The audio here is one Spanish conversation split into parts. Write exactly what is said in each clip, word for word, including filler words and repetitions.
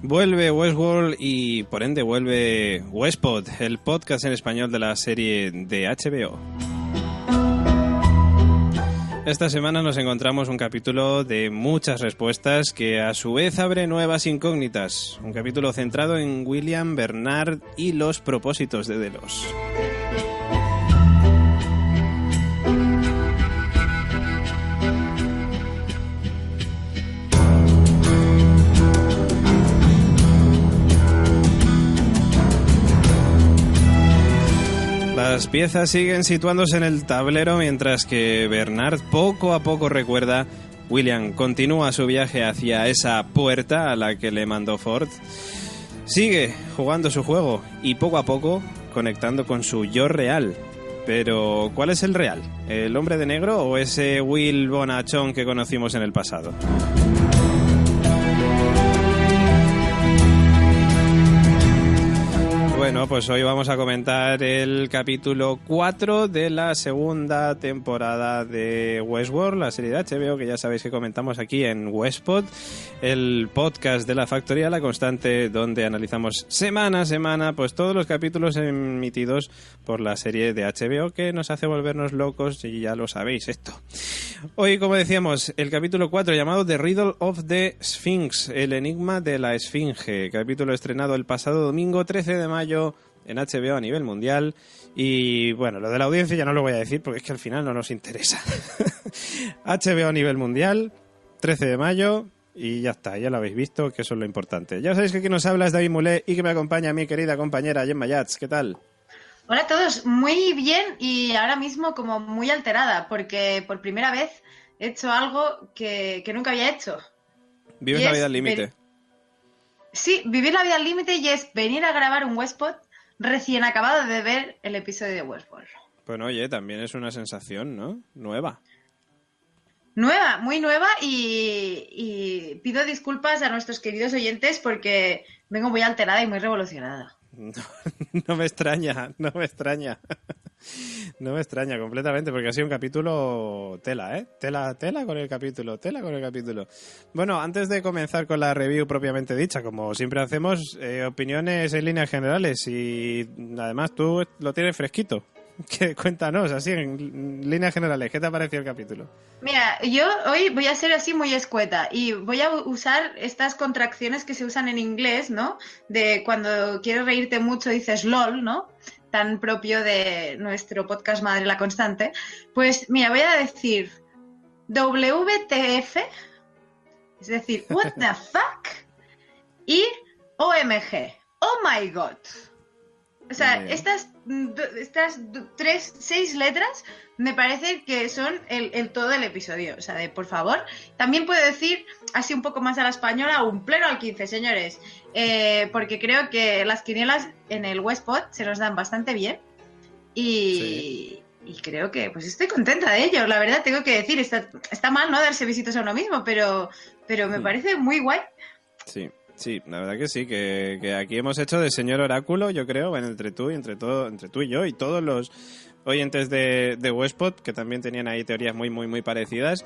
Vuelve Westworld y por ende vuelve Westpod, el podcast en español de la serie de H B O. Esta semana nos encontramos un capítulo de muchas respuestas que a su vez abre nuevas incógnitas. Un capítulo centrado en William, Bernard y los propósitos de Delos. Las piezas siguen situándose en el tablero mientras que Bernard poco a poco recuerda. William continúa su viaje hacia esa puerta a la que le mandó Ford. Sigue jugando su juego y poco a poco conectando con su yo real. Pero, ¿cuál es el real? ¿El hombre de negro o ese Will bonachón que conocimos en el pasado? Bueno, pues hoy vamos a comentar el capítulo cuatro de la segunda temporada de Westworld, la serie de H B O que ya sabéis que comentamos aquí en Westpod, el podcast de la Factoría La Constante, donde analizamos semana a semana pues todos los capítulos emitidos por la serie de H B O que nos hace volvernos locos y ya lo sabéis esto. Hoy, como decíamos, el capítulo cuatro llamado The Riddle of the Sphinx, el enigma de la Esfinge, capítulo estrenado el pasado domingo trece de mayo en H B O a nivel mundial. Y bueno, lo de la audiencia ya no lo voy a decir porque es que al final no nos interesa. H B O a nivel mundial, trece de mayo, y ya está, ya lo habéis visto, que eso es lo importante. Ya sabéis que aquí nos habla es David Mulé y que me acompaña mi querida compañera Gemma Yats. ¿Qué tal? Hola a todos, muy bien y ahora mismo como muy alterada porque por primera vez he hecho algo que, que nunca había hecho. ¿Vives la vida al límite? Ven... Sí, vivir la vida al límite y es venir a grabar un Westpod recién acabado de ver el episodio de Westworld. Bueno, oye, también es una sensación, ¿no? Nueva. Nueva, muy nueva y, y pido disculpas a nuestros queridos oyentes porque vengo muy alterada y muy revolucionada. No, no me extraña, no me extraña. No me extraña completamente porque ha sido un capítulo tela, ¿eh? Tela, tela con el capítulo, tela con el capítulo. Bueno, antes de comenzar con la review propiamente dicha, como siempre hacemos, eh, opiniones en líneas generales y además tú lo tienes fresquito. Que, cuéntanos, así en líneas generales, ¿qué te ha parecido el capítulo? Mira, yo hoy voy a ser así muy escueta y voy a usar estas contracciones que se usan en inglés, ¿no? De cuando quieres reírte mucho dices LOL, ¿no? Tan propio de nuestro podcast madre La Constante. Pues mira, voy a decir W T F, es decir, what the fuck, y O M G, oh my god. O sea, estas, estas tres, seis letras me parece que son el, el todo del episodio. O sea, de por favor. También puedo decir, así un poco más a la española, un pleno al quince, señores. Eh, porque creo que las quinielas en el Westpod se nos dan bastante bien. Y, sí. y creo que pues estoy contenta de ello. La verdad, tengo que decir, está, está mal no darse besitos a uno mismo, pero, pero me parece muy guay. Sí. Sí, la verdad que sí, que, que aquí hemos hecho de señor oráculo, yo creo, bueno, entre tú y entre todo, entre tú y yo y todos los oyentes de, de Westpod, que también tenían ahí teorías muy, muy, muy parecidas.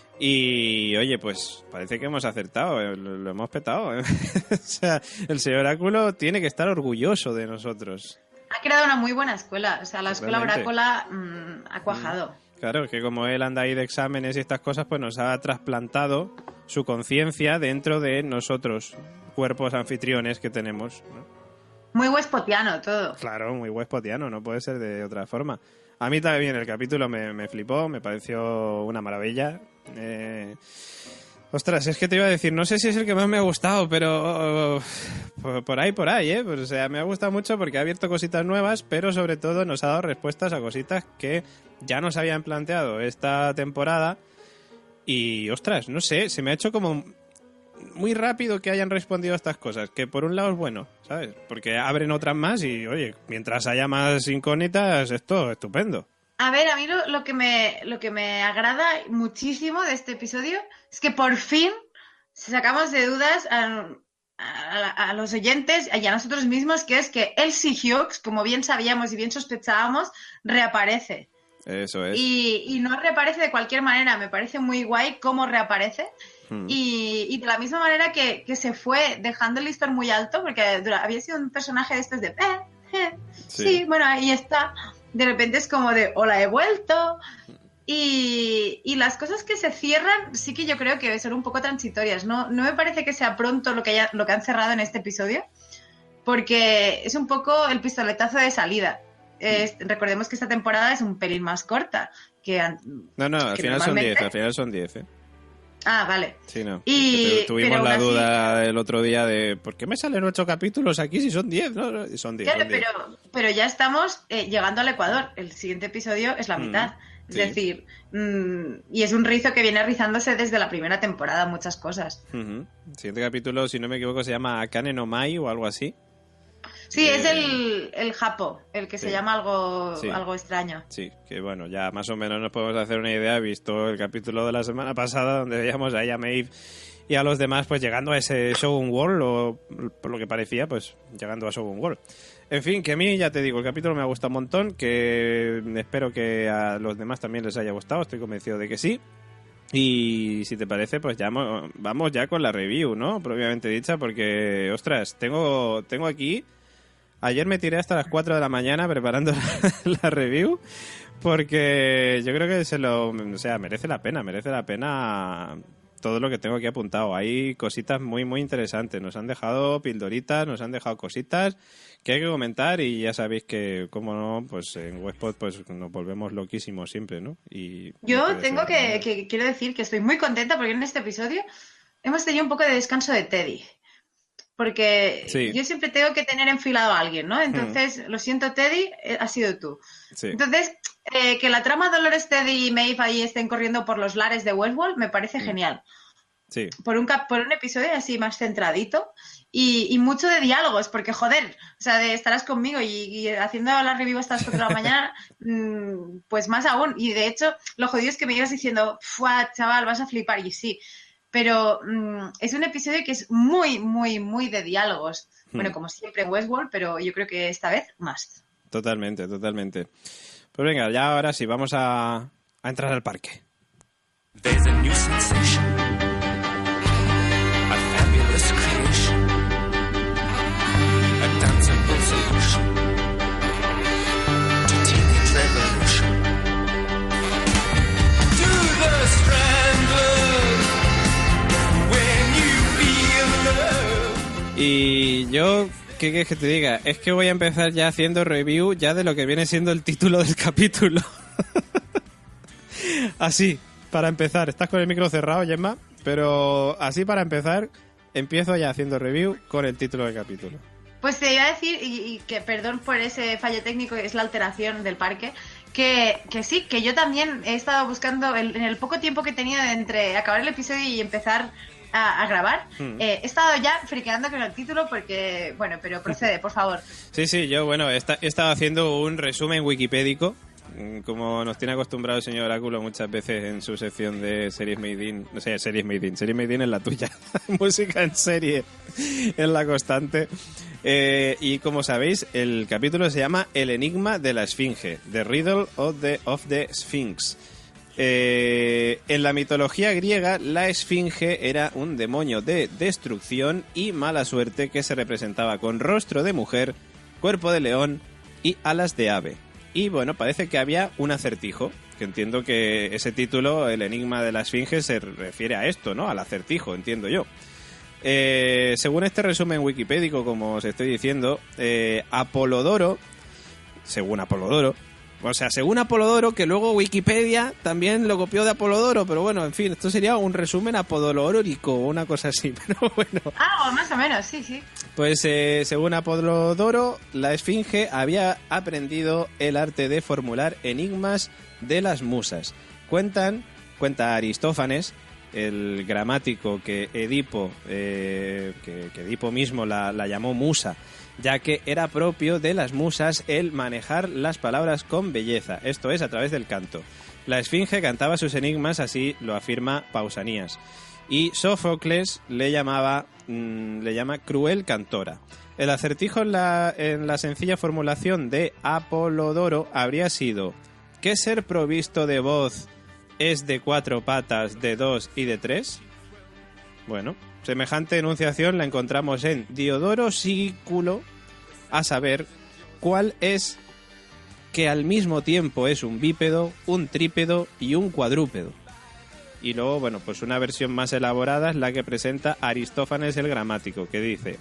Y, oye, pues parece que hemos acertado, lo, lo hemos petado. ¿eh? O sea, el señor oráculo tiene que estar orgulloso de nosotros. Ha creado una muy buena escuela, o sea, la escuela orácula mmm, ha cuajado. Mm. Claro, que como él anda ahí de exámenes y estas cosas, pues nos ha trasplantado su conciencia dentro de nosotros, cuerpos anfitriones que tenemos, ¿no? Muy westpodiano todo. Claro, muy westpodiano, no puede ser de otra forma. A mí también el capítulo me, me flipó, me pareció una maravilla. Eh... Ostras, es que te iba a decir, no sé si es el que más me ha gustado, pero oh, por ahí, por ahí, ¿eh? Pues, o sea, me ha gustado mucho porque ha abierto cositas nuevas, pero sobre todo nos ha dado respuestas a cositas que ya nos habían planteado esta temporada. Y, ostras, no sé, se me ha hecho como muy rápido que hayan respondido a estas cosas, que por un lado es bueno, ¿sabes? Porque abren otras más y, oye, mientras haya más incógnitas, esto es estupendo. A ver, a mí lo, lo, que me, lo que me agrada muchísimo de este episodio es que por fin sacamos de dudas a, a, a los oyentes y a nosotros mismos, que es que Elsie Hughes, como bien sabíamos y bien sospechábamos, reaparece. Eso es. Y, y no reaparece de cualquier manera, me parece muy guay cómo reaparece. Mm. Y, y de la misma manera que, que se fue dejando el listón muy alto, porque había sido un personaje de estos de... Eh, eh, sí. sí, bueno, ahí está. De repente es como de, hola, he vuelto. Y, y las cosas que se cierran sí que yo creo que son un poco transitorias. No, no me parece que sea pronto lo que, haya, lo que han cerrado en este episodio, porque es un poco el pistoletazo de salida. Es, recordemos que esta temporada es un pelín más corta. Que, no, no, al que final son diez, al final son diez, ¿eh? Ah, vale. Sí, no. Y, tuvimos la duda así... el otro día de ¿por qué me salen ocho capítulos aquí si son diez? No, son diez. Claro, son diez. Pero, pero ya estamos eh, llegando al Ecuador. El siguiente episodio es la mitad. Mm, es sí. decir, mmm, y es un rizo que viene rizándose desde la primera temporada, muchas cosas. Uh-huh. El siguiente capítulo, si no me equivoco, se llama Akane no Mai o algo así. Sí, eh, es el, el Japo, el que sí. se llama algo, sí. algo extraño. Sí, que bueno, ya más o menos nos podemos hacer una idea, visto el capítulo de la semana pasada, donde veíamos a ella, Maeve y a los demás, pues llegando a ese Shogun World, o por lo que parecía, pues llegando a Shogun World. En fin, que a mí, ya te digo, el capítulo me ha gustado un montón, que espero que a los demás también les haya gustado, estoy convencido de que sí. Y si te parece, pues ya vamos ya con la review, ¿no? Propiamente dicha, porque, ostras, tengo, tengo aquí... Ayer me tiré hasta las cuatro de la mañana preparando la, la review, porque yo creo que se lo... O sea, merece la pena, merece la pena todo lo que tengo aquí apuntado. Hay cositas muy, muy interesantes. Nos han dejado pildoritas, nos han dejado cositas que hay que comentar, y ya sabéis que, como no, pues en Westpod pues nos volvemos loquísimos siempre, ¿no? Y yo tengo que, que, quiero decir que estoy muy contenta porque en este episodio hemos tenido un poco de descanso de Teddy. Porque sí. yo siempre tengo que tener enfilado a alguien, ¿no? Entonces, mm. lo siento, Teddy, eh, has sido tú. Sí. Entonces, eh, que la trama Dolores, Teddy y Maeve ahí estén corriendo por los lares de Westworld me parece mm. genial. Sí. Por un, por un episodio así más centradito y, y mucho de diálogos, porque joder, o sea, de estarás conmigo y, y haciendo la review hasta las cuatro de la mañana, mmm, pues más aún. Y de hecho, lo jodido es que me ibas diciendo, ¡fua, chaval, vas a flipar! Y sí. Pero mmm, es un episodio que es muy, muy, muy de diálogos. Hmm. Bueno, como siempre en Westworld, pero yo creo que esta vez más. Totalmente, totalmente. Pues venga, ya ahora sí, vamos a, a entrar al parque. There's a new sensation. A fabulous creation. A danceable solution. To teenage revolution. To the Strandlers. Y yo, ¿qué quieres que te diga? Es que voy a empezar ya haciendo review ya de lo que viene siendo el título del capítulo. Así, para empezar. Estás con el micro cerrado, Gemma, pero así para empezar, empiezo ya haciendo review con el título del capítulo. Pues te iba a decir, y, y que perdón por ese fallo técnico, que es la alteración del parque, que, que sí, que yo también he estado buscando, el, en el poco tiempo que he tenido entre acabar el episodio y empezar... A, a grabar, mm. eh, he estado ya friqueando con el título porque, bueno, pero procede, por favor. Sí, sí, yo, bueno, he, he estado haciendo un resumen wikipédico, como nos tiene acostumbrado el señor Oráculo muchas veces en su sección de series made in, no sé, series made in, series made in es la tuya, música en serie es la constante. Eh, y como sabéis, el capítulo se llama El enigma de la Esfinge, The Riddle of the, of the Sphinx. Eh, en la mitología griega, la esfinge era un demonio de destrucción y mala suerte que se representaba con rostro de mujer, cuerpo de león y alas de ave. Y bueno, parece que había un acertijo, que entiendo que ese título, El enigma de la esfinge, se refiere a esto, ¿no? Al acertijo, entiendo yo. Eh, según este resumen wikipédico, como os estoy diciendo, eh, Apolodoro, según Apolodoro, o sea, según Apolodoro, que luego Wikipedia también lo copió de Apolodoro, pero bueno, en fin, esto sería un resumen apolodórico o una cosa así, pero bueno. Ah, o más o menos, sí, sí. Pues eh, según Apolodoro, la esfinge había aprendido el arte de formular enigmas de las musas. Cuentan, cuenta Aristófanes, el gramático que Edipo, eh, que, que Edipo mismo la, la llamó musa, ya que era propio de las musas el manejar las palabras con belleza, esto es, a través del canto. La esfinge cantaba sus enigmas, así lo afirma Pausanias, y Sófocles le llamaba mmm, le llama cruel cantora. El acertijo en la, en la sencilla formulación de Apolodoro habría sido: ¿qué ser provisto de voz es de cuatro patas, de dos y de tres? Bueno, semejante enunciación la encontramos en Diodoro Sículo, a saber, cuál es que al mismo tiempo es un bípedo, un trípedo y un cuadrúpedo. Y luego, bueno, pues una versión más elaborada es la que presenta Aristófanes el Gramático, que dice: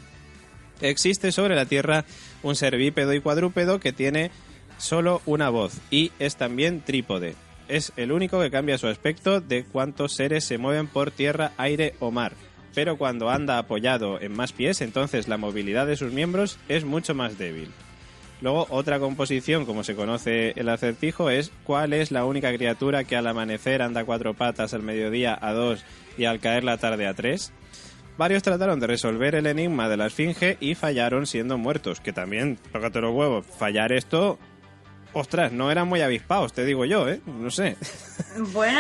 existe sobre la Tierra un ser bípedo y cuadrúpedo que tiene solo una voz y es también trípode. Es el único que cambia su aspecto de cuantos seres se mueven por tierra, aire o mar. Pero cuando anda apoyado en más pies, entonces la movilidad de sus miembros es mucho más débil. Luego, otra composición, como se conoce el acertijo, es ¿cuál es la única criatura que al amanecer anda a cuatro patas, al mediodía a dos y al caer la tarde a tres? Varios trataron de resolver el enigma de la esfinge y fallaron siendo muertos, que también, tócate los huevos, fallar esto... Ostras, no eran muy avispados, te digo yo, ¿eh? No sé. Bueno,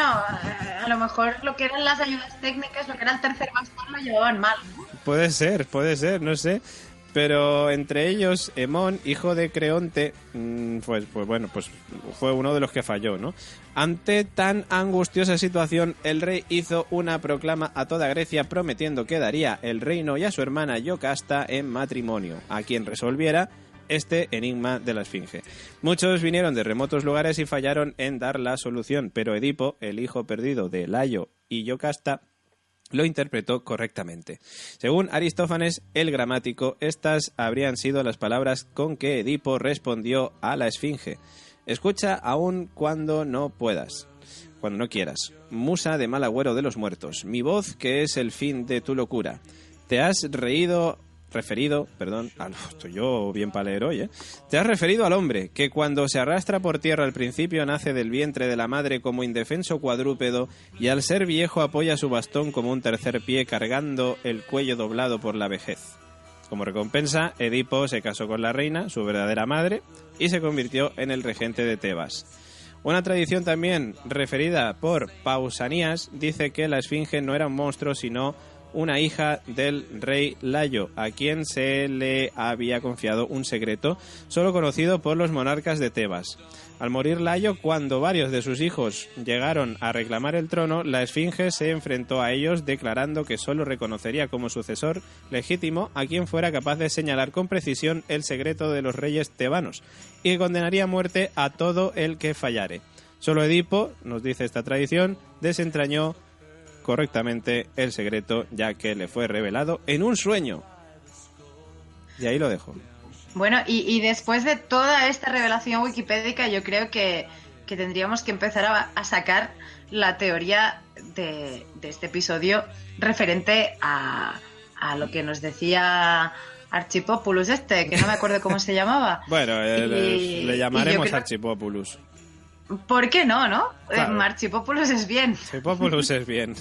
a lo mejor lo que eran las ayudas técnicas, lo que era el tercer bastón, lo llevaban mal, ¿no? Puede ser, puede ser, no sé. Pero entre ellos, Hemón, hijo de Creonte, pues, pues bueno, pues fue uno de los que falló, ¿no? Ante tan angustiosa situación, el rey hizo una proclama a toda Grecia prometiendo que daría el reino y a su hermana Yocasta en matrimonio, a quien resolviera este enigma de la esfinge. Muchos vinieron de remotos lugares y fallaron en dar la solución, pero Edipo, el hijo perdido de Layo y Yocasta, lo interpretó correctamente. Según Aristófanes, el gramático, estas habrían sido las palabras con que Edipo respondió a la esfinge. Escucha aún cuando no puedas, cuando no quieras. Musa de mal agüero de los muertos, mi voz que es el fin de tu locura. Te has reído... referido, perdón, al, estoy yo bien para leer hoy, ¿eh? Te has referido al hombre, que cuando se arrastra por tierra al principio nace del vientre de la madre como indefenso cuadrúpedo y al ser viejo apoya su bastón como un tercer pie cargando el cuello doblado por la vejez. Como recompensa, Edipo se casó con la reina, su verdadera madre, y se convirtió en el regente de Tebas. Una tradición también referida por Pausanias dice que la esfinge no era un monstruo, sino una hija del rey Layo, a quien se le había confiado un secreto solo conocido por los monarcas de Tebas. Al morir Layo, cuando varios de sus hijos llegaron a reclamar el trono, la esfinge se enfrentó a ellos declarando que solo reconocería como sucesor legítimo a quien fuera capaz de señalar con precisión el secreto de los reyes tebanos y que condenaría a muerte a todo el que fallare. Solo Edipo, nos dice esta tradición, desentrañó correctamente el secreto, ya que le fue revelado en un sueño. Y ahí lo dejo. Bueno, y, y después de toda esta revelación wikipédica, yo creo que, que tendríamos que empezar a, a sacar la teoría de, de este episodio referente a, a lo que nos decía Archipopoulos este, que no me acuerdo cómo se llamaba. Bueno, el, y, le llamaremos creo... Archipopoulos. ¿Por qué no, no? Claro. Eh, Archipopoulos es bien. Archipopoulos es bien.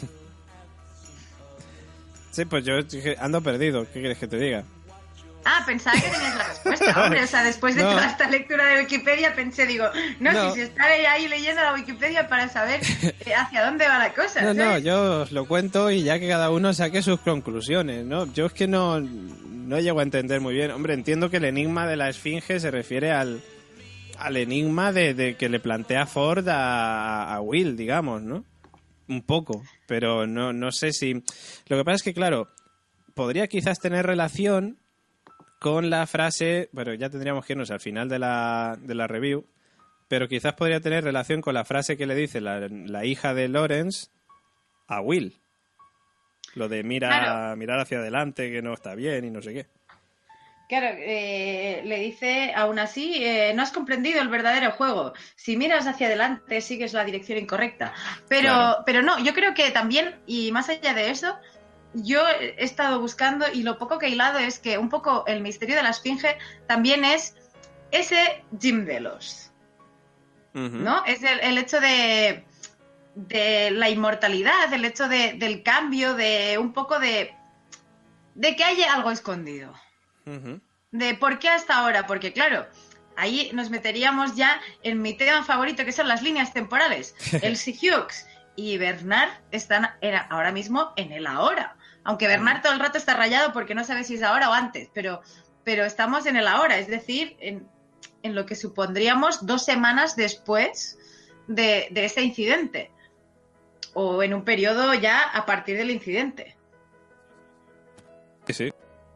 Sí, pues yo ando perdido. ¿Qué quieres que te diga? Ah, pensaba que tenías la respuesta, hombre. O sea, después de no. toda esta lectura de Wikipedia pensé, digo, no, no. si se está ahí leyendo la Wikipedia para saber hacia dónde va la cosa. No, ¿sabes? no, yo os lo cuento y ya que cada uno saque sus conclusiones, ¿no? Yo es que no, no llego a entender muy bien. Hombre, entiendo que el enigma de la esfinge se refiere al... al enigma de, de que le plantea Ford a, a Will, digamos, ¿no? Un poco, pero no, no sé si... Lo que pasa es que, claro, podría quizás tener relación con la frase... Bueno, ya tendríamos que irnos al final de la, de la review, pero quizás podría tener relación con la frase que le dice la, la hija de Lawrence a Will. Lo de mira, claro. mirar hacia adelante, que no está bien y no sé qué. Claro, eh, le dice, aún así, eh, no has comprendido el verdadero juego. Si miras hacia adelante, sigues la dirección incorrecta. Pero, claro. pero no, yo creo que también, y más allá de eso, yo he estado buscando y lo poco que he hilado es que un poco el misterio de la esfinge también es ese Jim Delos, uh-huh. ¿no? Es el, el hecho de, de la inmortalidad, el hecho de, del cambio, de un poco de, de que haya algo escondido. Uh-huh. De por qué hasta ahora, porque claro, ahí nos meteríamos ya en mi tema favorito, que son las líneas temporales. Elsie Hughes y Bernard están ahora mismo en el ahora, aunque Bernard todo el rato está rayado porque no sabe si es ahora o antes, pero, pero estamos en el ahora, es decir, en, en lo que supondríamos dos semanas después de, de ese incidente, o en un periodo ya a partir del incidente.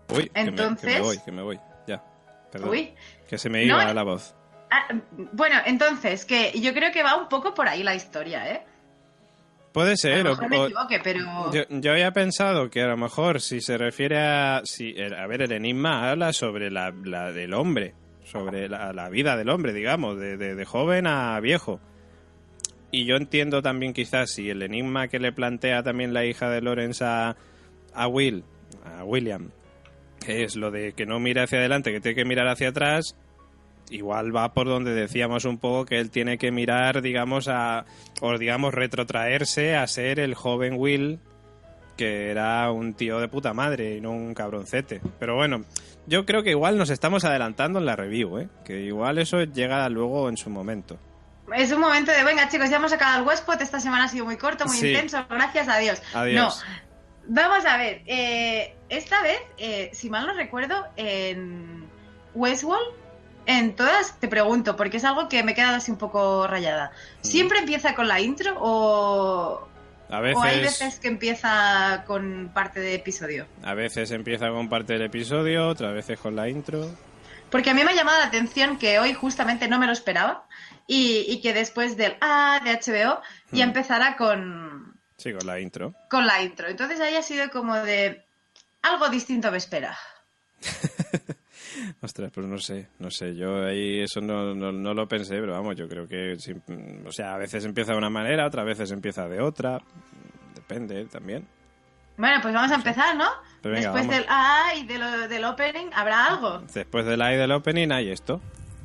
Uy, Entonces... que, me, que me voy, que me voy. Ya, perdón. Uy. Que se me iba No, la voz. Ah, bueno, entonces, que yo creo que va un poco por ahí la historia, ¿eh? Puede ser. A lo mejor o, me o- equivoque, pero... Yo, yo había pensado que a lo mejor si se refiere a... Si, el- a ver, el enigma habla sobre la, la del hombre, sobre la, la vida del hombre, digamos, de, de, de joven a viejo. Y yo entiendo también quizás si el enigma que le plantea también la hija de Lawrence a, a Will, a William, que es lo de que no mire hacia adelante, que tiene que mirar hacia atrás, igual va por donde decíamos un poco que él tiene que mirar, digamos, a o digamos retrotraerse a ser el joven Will, que era un tío de puta madre y no un cabroncete. Pero bueno, yo creo que igual nos estamos adelantando en la review, ¿eh? Que igual eso llega luego en su momento. Es un momento de, venga chicos, ya hemos acabado el Westpot, esta semana ha sido muy corto, muy Sí. intenso, gracias a Dios. Adiós. No, vamos a ver, eh, esta vez, eh, si mal no recuerdo, en Westworld, en todas, te pregunto, porque es algo que me he quedado así un poco rayada. ¿Siempre empieza con la intro o, A o hay veces, veces que empieza con parte de episodio? a veces empieza con parte del episodio, otras veces con la intro. Porque a mí me ha llamado la atención que hoy justamente no me lo esperaba y, y que después del A de H B O ya Hmm. empezara con, Sí, con la intro. con la intro. Entonces ahí ha sido como de algo distinto me espera. Ostras, pues no sé, no sé, yo ahí eso no, no, no lo pensé, pero vamos, yo creo que, sí, o sea, a veces empieza de una manera, otras veces empieza de otra, depende también. Bueno, pues vamos a empezar, ¿no? Pues venga, Después vamos. del A y de lo- del opening, ¿habrá algo? Después del I del opening hay esto.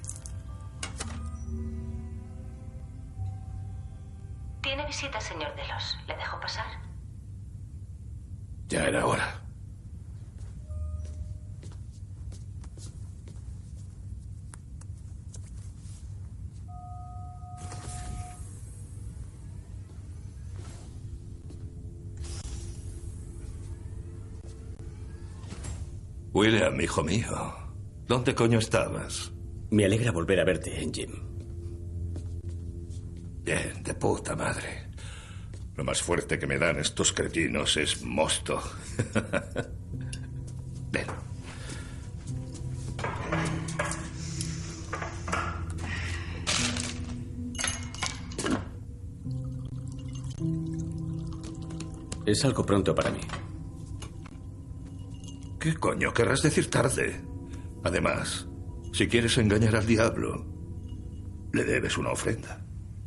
Tiene visita, señor Delos. ¿Le dejo pasar? Ya era hora. William, hijo mío, ¿dónde coño estabas? Me alegra volver a verte, Jim. Bien, de puta madre. Lo más fuerte que me dan estos cretinos es mosto. Ven. Es algo pronto para mí. ¿Qué coño querrás decir tarde? Además, si quieres engañar al diablo, le debes una ofrenda.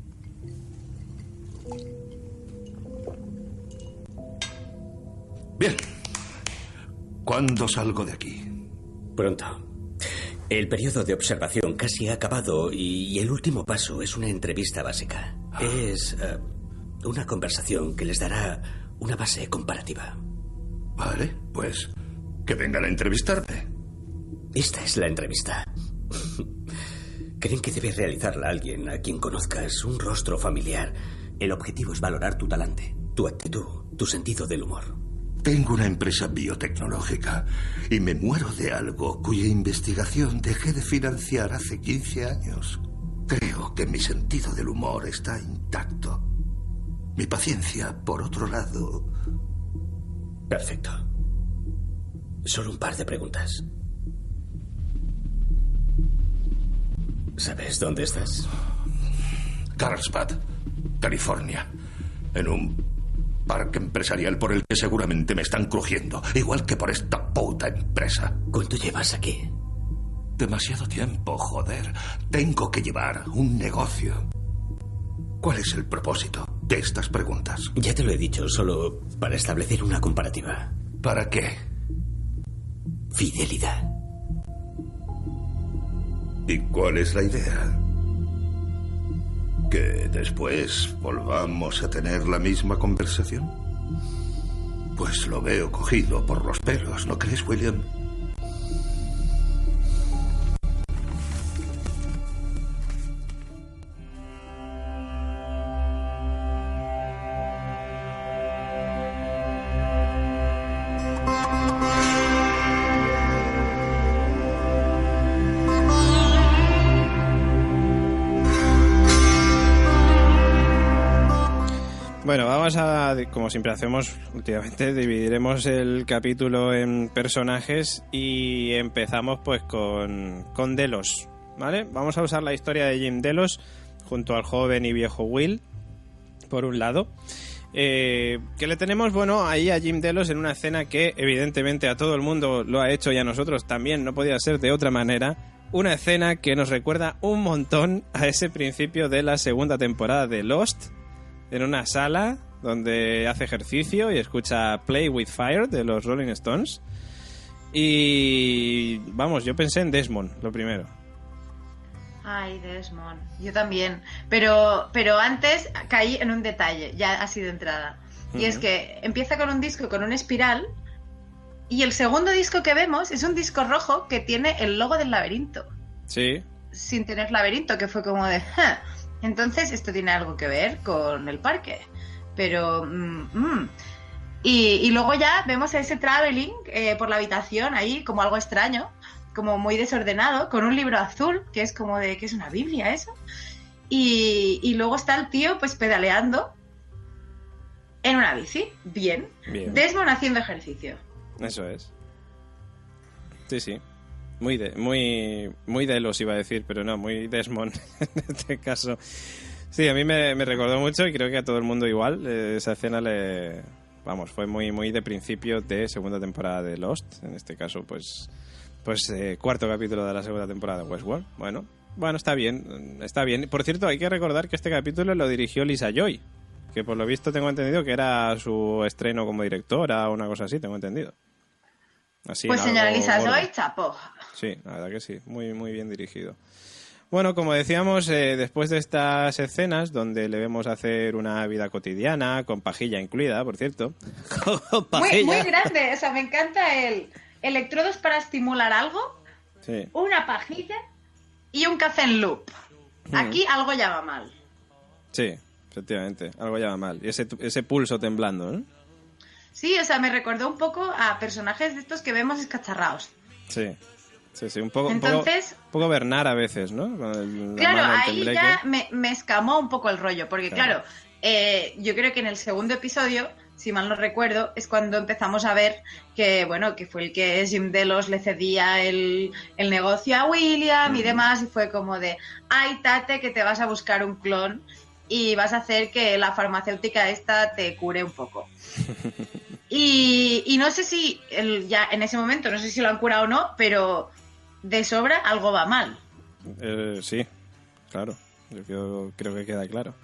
Bien. ¿Cuándo salgo de aquí? Pronto. El periodo de observación casi ha acabado y el último paso es una entrevista básica. Es eh, una conversación que les dará una base comparativa. Vale, pues que vengan a entrevistarme. Esta es la entrevista. Creen que debe realizarla alguien a quien conozcas, un rostro familiar. El objetivo es valorar tu talante, tu actitud, tu sentido del humor. Tengo una empresa biotecnológica y me muero de algo cuya investigación dejé de financiar hace quince años. Creo que mi sentido del humor está intacto. Mi paciencia, por otro lado... Perfecto. Solo un par de preguntas. ¿Sabes dónde estás? Carlsbad, California, en un parque empresarial por el que seguramente me están crujiendo, igual que por esta puta empresa. ¿Cuánto llevas aquí? Demasiado tiempo, joder. Tengo que llevar un negocio. ¿Cuál es el propósito de estas preguntas? Ya te lo he dicho, solo para establecer una comparativa. ¿Para qué? Fidelidad. ¿Y cuál es la idea? ¿Que después volvamos a tener la misma conversación? Pues lo veo cogido por los pelos, ¿no crees, William? Bueno, vamos a, como siempre hacemos últimamente, dividiremos el capítulo en personajes y empezamos pues con, con Delos, ¿vale? Vamos a usar la historia de Jim Delos junto al joven y viejo Will, por un lado. Eh, que le tenemos, bueno, ahí a Jim Delos en una escena que evidentemente a todo el mundo lo ha hecho y a nosotros también, no podía ser de otra manera. Una escena que nos recuerda un montón a ese principio de la segunda temporada de Lost, en una sala donde hace ejercicio y escucha Play with Fire de los Rolling Stones. Y vamos, yo pensé en Desmond, lo primero. Ay, Desmond, yo también. Pero, pero antes caí en un detalle, ya así de entrada. Y uh-huh. es que empieza con un disco con una espiral y el segundo disco que vemos es un disco rojo que tiene el logo del laberinto. Sí. Sin tener laberinto, que fue como de... ¡ja! Entonces esto tiene algo que ver con el parque. Pero... Mm, mm. Y, y luego ya vemos ese traveling eh, por la habitación ahí como algo extraño, como muy desordenado, con un libro azul, que es como de, ¿qué es una Biblia eso? Y, y luego está el tío pues pedaleando en una bici, bien. bien. Desmond haciendo ejercicio. Eso es. Sí, sí. Muy de, muy, muy de los iba a decir, pero no, muy Desmond en este caso. Sí, a mí me, me recordó mucho y creo que a todo el mundo igual. Eh, esa escena le... Vamos, fue muy, muy de principio de segunda temporada de Lost. En este caso, pues... Pues eh, cuarto capítulo de la segunda temporada de Westworld. Bueno, bueno, está bien, está bien. Por cierto, hay que recordar que este capítulo lo dirigió Lisa Joy, que por lo visto tengo entendido que era su estreno como directora o una cosa así, tengo entendido. Así, pues señora Lisa Joy, chapo. Sí, la verdad que sí, muy, muy bien dirigido. Bueno, como decíamos, eh, después de estas escenas donde le vemos hacer una vida cotidiana, con pajilla incluida, por cierto. Con pajilla. Muy, muy grande, o sea, me encanta el... electrodos para estimular algo, sí. Una pajilla y un café en loop. Aquí mm. algo ya va mal. Sí, efectivamente, algo ya va mal. Y ese, ese pulso temblando, ¿no? Sí, o sea, me recordó un poco a personajes de estos que vemos escacharrados. Sí, sí, sí, un poco, Entonces, un poco, un poco Bernard a veces, ¿no? Con el, claro, ahí ya me, me escamó un poco el rollo, porque claro, claro eh, yo creo que en el segundo episodio, si mal no recuerdo, es cuando empezamos a ver que, bueno, que fue el que Jim Delos le cedía el, el negocio a William mm. y demás, y fue como de, ay, tate, que te vas a buscar un clon y vas a hacer que la farmacéutica esta te cure un poco. y, y no sé si, el, ya en ese momento, no sé si lo han curado o no, pero de sobra algo va mal. Eh, sí, claro, yo creo, creo que queda claro.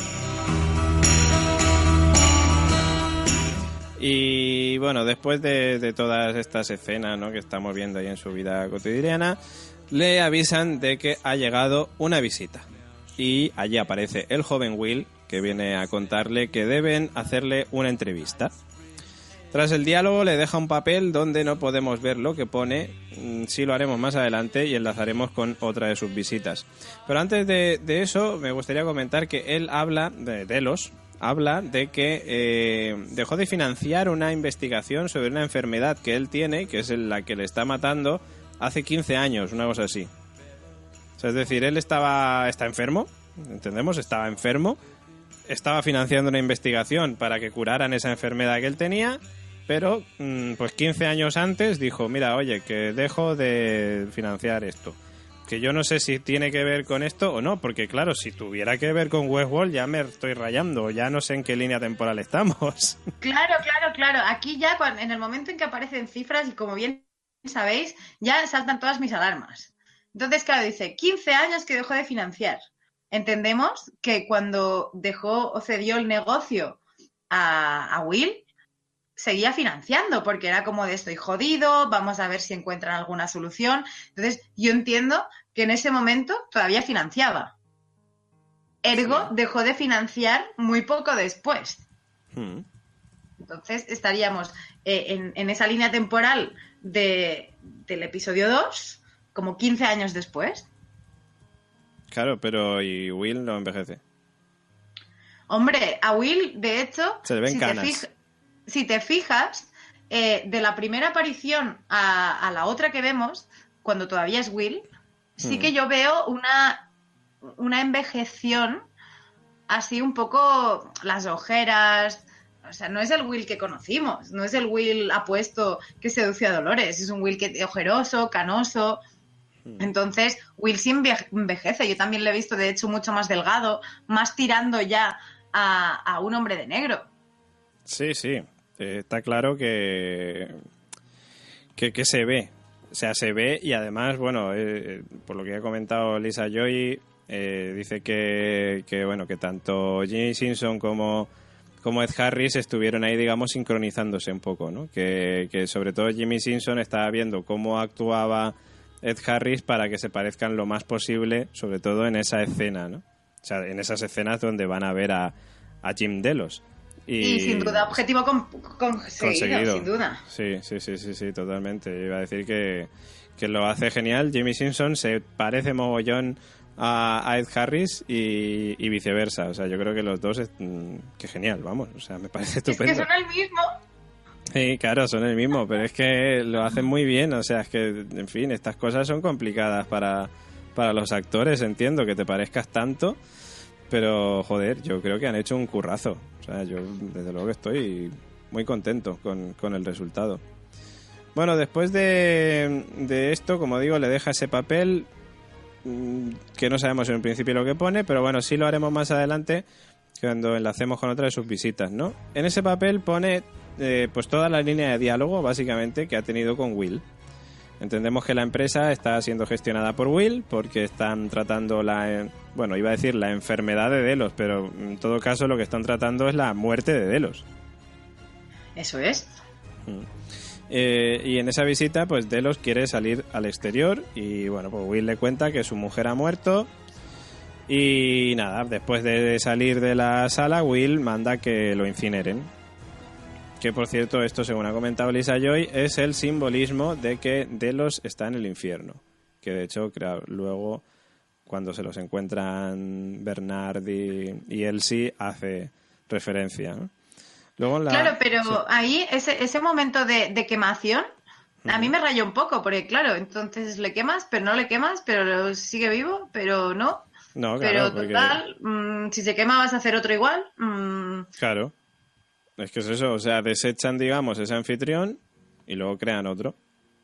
Y bueno, después de, de todas estas escenas, ¿no?, que estamos viendo ahí en su vida cotidiana, le avisan de que ha llegado una visita. Y allí aparece el joven Will, que viene a contarle que deben hacerle una entrevista. Tras el diálogo le deja un papel donde no podemos ver lo que pone, sí lo haremos más adelante y enlazaremos con otra de sus visitas. Pero antes de, de eso me gustaría comentar que él habla, de Delos, habla de que eh, dejó de financiar una investigación sobre una enfermedad que él tiene, que es la que le está matando, hace quince años, una cosa así. O sea, es decir, él estaba está enfermo, entendemos, estaba enfermo, estaba financiando una investigación para que curaran esa enfermedad que él tenía, pero pues quince años antes dijo, mira, oye, que dejo de financiar esto. Que yo no sé si tiene que ver con esto o no, porque claro, si tuviera que ver con Westworld ya me estoy rayando, ya no sé en qué línea temporal estamos. Claro, claro, claro. Aquí ya en el momento en que aparecen cifras, y como bien sabéis, ya saltan todas mis alarmas. Entonces, claro, dice, quince años que dejó de financiar. Entendemos que cuando dejó o cedió el negocio a, a Will, seguía financiando, porque era como de estoy jodido, vamos a ver si encuentran alguna solución. Entonces, yo entiendo que en ese momento todavía financiaba. Ergo, sí. Dejó de financiar muy poco después. Hmm. Entonces, estaríamos eh, en, en esa línea temporal de, del episodio dos, como quince años después. Claro, pero ¿y Will no envejece? Hombre, a Will, de hecho, se le ven si canas. Te fijas, si te fijas, eh, de la primera aparición a, a la otra que vemos, cuando todavía es Will, sí hmm. que yo veo una, una envejeción así un poco las ojeras. O sea, no es el Will que conocimos, no es el Will apuesto que seduce a Dolores, es un Will que ojeroso, canoso. Entonces, Will sí enveje- envejece. Yo también lo he visto, de hecho, mucho más delgado, más tirando ya a, a un hombre de negro. Sí, sí. Eh, está claro que, que que se ve. O sea, se ve y además, bueno, eh, por lo que ha comentado Lisa Joy, eh, dice que, que, bueno, que tanto Jimmy Simpson como... como Ed Harris estuvieron ahí, digamos, sincronizándose un poco, ¿no? Que, que sobre todo Jimmy Simpson estaba viendo cómo actuaba Ed Harris para que se parezcan lo más posible, sobre todo en esa escena, ¿no? O sea, en esas escenas donde van a ver a, a Jim Delos. Y, Y sin duda, objetivo con, con- conseguido, conseguido. sin duda. Sí, sí, sí, sí, sí, totalmente. Iba a decir que, que lo hace genial. Jimmy Simpson se parece mogollón a, a Ed Harris y, y viceversa. O sea, yo creo que los dos, es, mm, que genial, vamos. O sea, me parece Es que estupendo. son el mismo. Sí, claro, son el mismo, pero es que lo hacen muy bien. O sea, es que, en fin, estas cosas son complicadas para, para los actores. Entiendo que te parezcas tanto, pero, joder, yo creo que han hecho un currazo. O sea, yo desde luego que estoy muy contento con, con el resultado. Bueno, después de, de esto, como digo, le deja ese papel mmm, que no sabemos en principio lo que pone, pero bueno, sí lo haremos más adelante cuando enlacemos con otra de sus visitas, ¿no? En ese papel pone eh, pues toda la línea de diálogo, básicamente, que ha tenido con Will. Entendemos que la empresa está siendo gestionada por Will porque están tratando la, eh, bueno, iba a decir la enfermedad de Delos, pero en todo caso lo que están tratando es la muerte de Delos. Eso es. Eh, y en esa visita, pues Delos quiere salir al exterior y bueno, pues Will le cuenta que su mujer ha muerto y nada, después de salir de la sala, Will manda que lo incineren. Que por cierto, esto según ha comentado Lisa Joy, es el simbolismo de que Delos está en el infierno. Que de hecho, claro, luego cuando se los encuentran Bernard y, y Elsie hace referencia, ¿no? Luego la... Claro, pero sí. ahí ese, ese momento de, de quemación a mí me rayó un poco, porque claro, entonces le quemas, pero no le quemas, pero sigue vivo, pero no. No, claro, pero porque... total, mmm, si se quema vas a hacer otro igual. Mmm... Claro. Es que es eso, o sea, desechan, digamos, ese anfitrión y luego crean otro.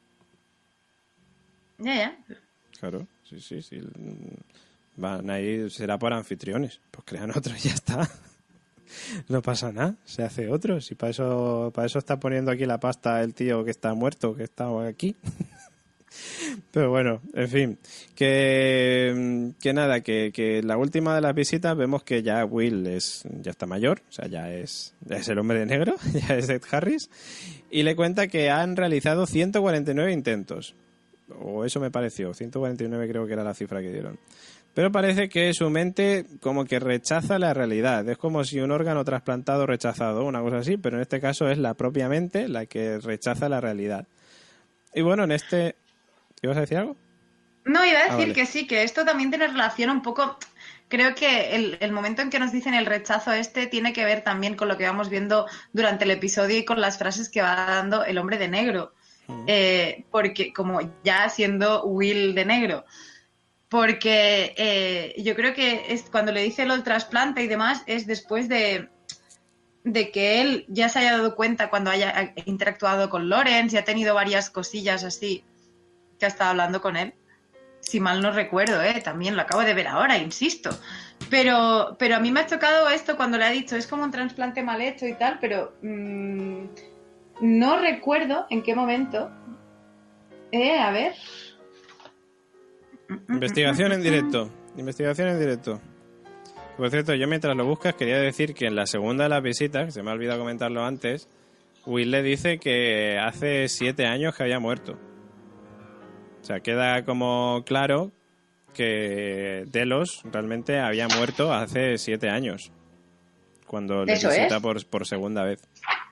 Ya, ya. Claro, sí, sí, sí. Van ahí, será por anfitriones. Pues crean otro y ya está. No pasa nada, se hace otro. Si para eso, para eso está poniendo aquí la pasta el tío que está muerto, que está aquí. Pero bueno, en fin, que, que nada, que, que la última de las visitas vemos que ya Will es ya está mayor, o sea, ya es, ya es el hombre de negro, ya es Ed Harris, y le cuenta que han realizado ciento cuarenta y nueve intentos, o eso me pareció, ciento cuarenta y nueve creo que era la cifra que dieron. Pero parece que su mente como que rechaza la realidad. Es como si un órgano trasplantado rechazado, una cosa así, pero en este caso es la propia mente la que rechaza la realidad. Y bueno, en este... ¿Ibas a decir algo? No, iba a decir Ah, vale. que sí, que esto también tiene relación un poco... Creo que el, el momento en que nos dicen el rechazo este tiene que ver también con lo que vamos viendo durante el episodio y con las frases que va dando el hombre de negro. Uh-huh. Eh, porque como ya siendo Will de negro... Porque eh, yo creo que es cuando le dice lo del trasplante y demás es después de, de que él ya se haya dado cuenta cuando haya interactuado con Lawrence y ha tenido varias cosillas así que ha estado hablando con él. Si mal no recuerdo, ¿eh? También lo acabo de ver ahora, insisto. Pero, pero a mí me ha chocado esto cuando le ha dicho es como un trasplante mal hecho y tal, pero mmm, no recuerdo en qué momento. Eh, a ver... Investigación en directo. Investigación en directo. Por cierto, yo mientras lo buscas quería decir que en la segunda de las visitas, que se me ha olvidado comentarlo antes, Will le dice que hace siete años que había muerto. O sea, queda como claro que Delos realmente había muerto hace siete años. Cuando le visita por, por segunda vez.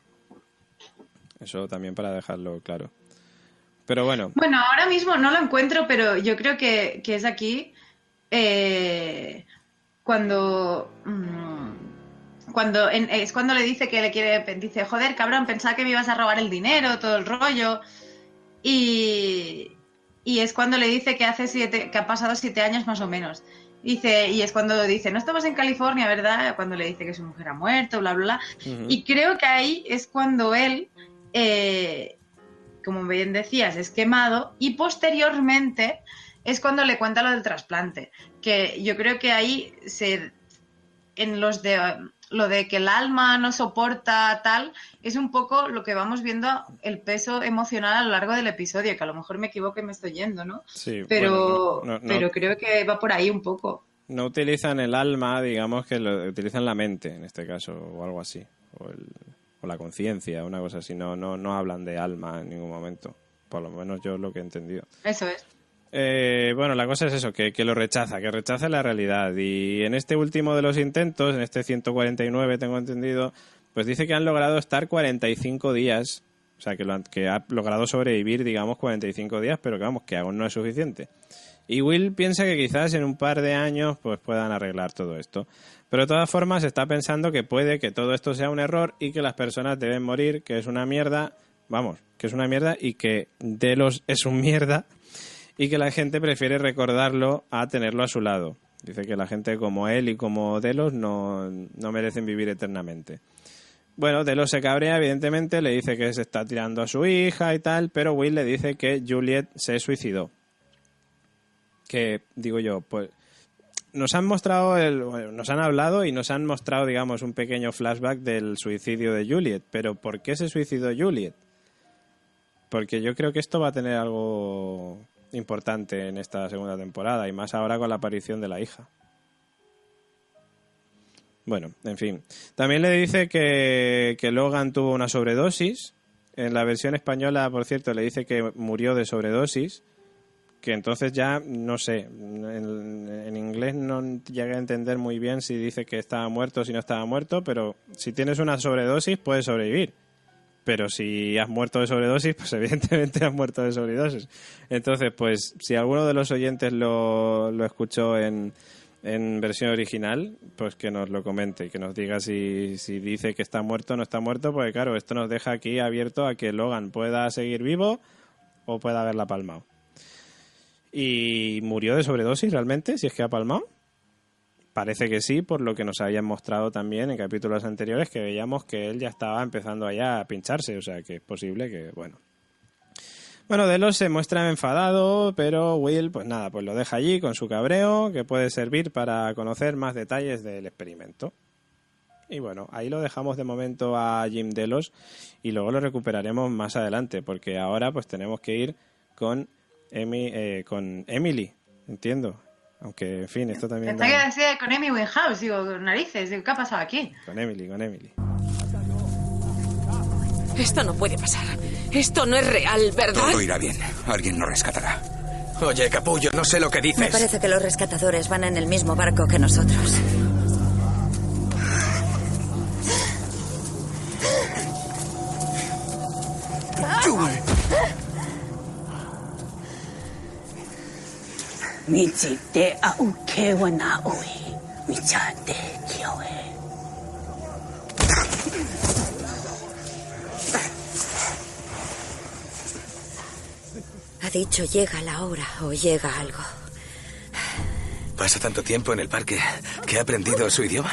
Eso también para dejarlo claro. Pero bueno. Bueno, ahora mismo no lo encuentro, pero yo creo que, que es aquí eh, cuando mmm, cuando en, es cuando le dice que le quiere, dice, joder, cabrón, pensaba que me ibas a robar el dinero, todo el rollo. Y, y es cuando le dice que hace siete, que ha pasado siete años más o menos. Dice, y es cuando dice, no estamos en California, ¿verdad? Cuando le dice que su mujer ha muerto, bla, bla, bla. Uh-huh. Y creo que ahí es cuando él, eh, como bien decías, es quemado, y posteriormente es cuando le cuenta lo del trasplante. Que yo creo que ahí se, en los de lo de que el alma no soporta tal, es un poco lo que vamos viendo el peso emocional a lo largo del episodio, que a lo mejor me equivoco y me estoy yendo, ¿no? Sí, pero, bueno, no, no, pero no, creo que va por ahí un poco. No utilizan el alma, digamos que lo utilizan la mente, en este caso, o algo así, o, el, o la conciencia, una cosa así, no, no, no hablan de alma en ningún momento, por lo menos yo lo que he entendido. Eso es. Eh, bueno, la cosa es eso, que, que lo rechaza, que rechaza la realidad. Y en este último de los intentos, en este ciento cuarenta y nueve, tengo entendido, pues dice que han logrado estar cuarenta y cinco días, o sea, que, lo han, que ha logrado sobrevivir, digamos, cuarenta y cinco días, pero que vamos, que aún no es suficiente. Y Will piensa que quizás en un par de años pues puedan arreglar todo esto. Pero de todas formas está pensando que puede que todo esto sea un error y que las personas deben morir, que es una mierda, vamos, que es una mierda y que Delos es un mierda, y que la gente prefiere recordarlo a tenerlo a su lado. Dice que la gente como él y como Delos no, no merecen vivir eternamente. Bueno, Delos se cabrea, evidentemente, le dice que se está tirando a su hija y tal, pero Will le dice que Juliet se suicidó. Que, digo yo, pues nos han mostrado, el, bueno, nos han hablado y nos han mostrado, digamos, un pequeño flashback del suicidio de Juliet. Pero ¿por qué se suicidó Juliet? Porque yo creo que esto va a tener algo importante en esta segunda temporada y más ahora con la aparición de la hija. Bueno, en fin. También le dice que, que Logan tuvo una sobredosis. En la versión española, por cierto, le dice que murió de sobredosis. Que entonces ya, no sé, en, en inglés no llegué a entender muy bien si dice que estaba muerto o si no estaba muerto, pero si tienes una sobredosis puedes sobrevivir. Pero si has muerto de sobredosis, pues evidentemente has muerto de sobredosis. Entonces, pues, si alguno de los oyentes lo, lo escuchó en, en versión original, pues que nos lo comente y que nos diga si, si dice que está muerto o no está muerto, porque claro, esto nos deja aquí abierto a que Logan pueda seguir vivo o pueda haberla palmado. ¿Y murió de sobredosis realmente, si es que ha palmado? Parece que sí, por lo que nos habían mostrado también en capítulos anteriores, que veíamos que él ya estaba empezando allá a pincharse, o sea que es posible que, bueno. Bueno, Delos se muestra enfadado, pero Will, pues nada, pues lo deja allí con su cabreo, que puede servir para conocer más detalles del experimento. Y bueno, ahí lo dejamos de momento a Jim Delos y luego lo recuperaremos más adelante, porque ahora pues tenemos que ir con, Emi, eh, con Emily, entiendo. Aunque, en fin, esto también... Pensaba da... que decía con Amy Winehouse, digo, narices, digo, ¿qué ha pasado aquí? Con Emily, con Emily. Esto no puede pasar. Esto no es real, ¿verdad? Todo irá bien. Alguien nos rescatará. Oye, capullo, no sé lo que dices. Me parece que los rescatadores van en el mismo barco que nosotros. Joel. Michite auke wana ui. Michate kioe. Ha dicho llega la hora o llega algo. Pasa tanto tiempo en el parque que ha aprendido su idioma.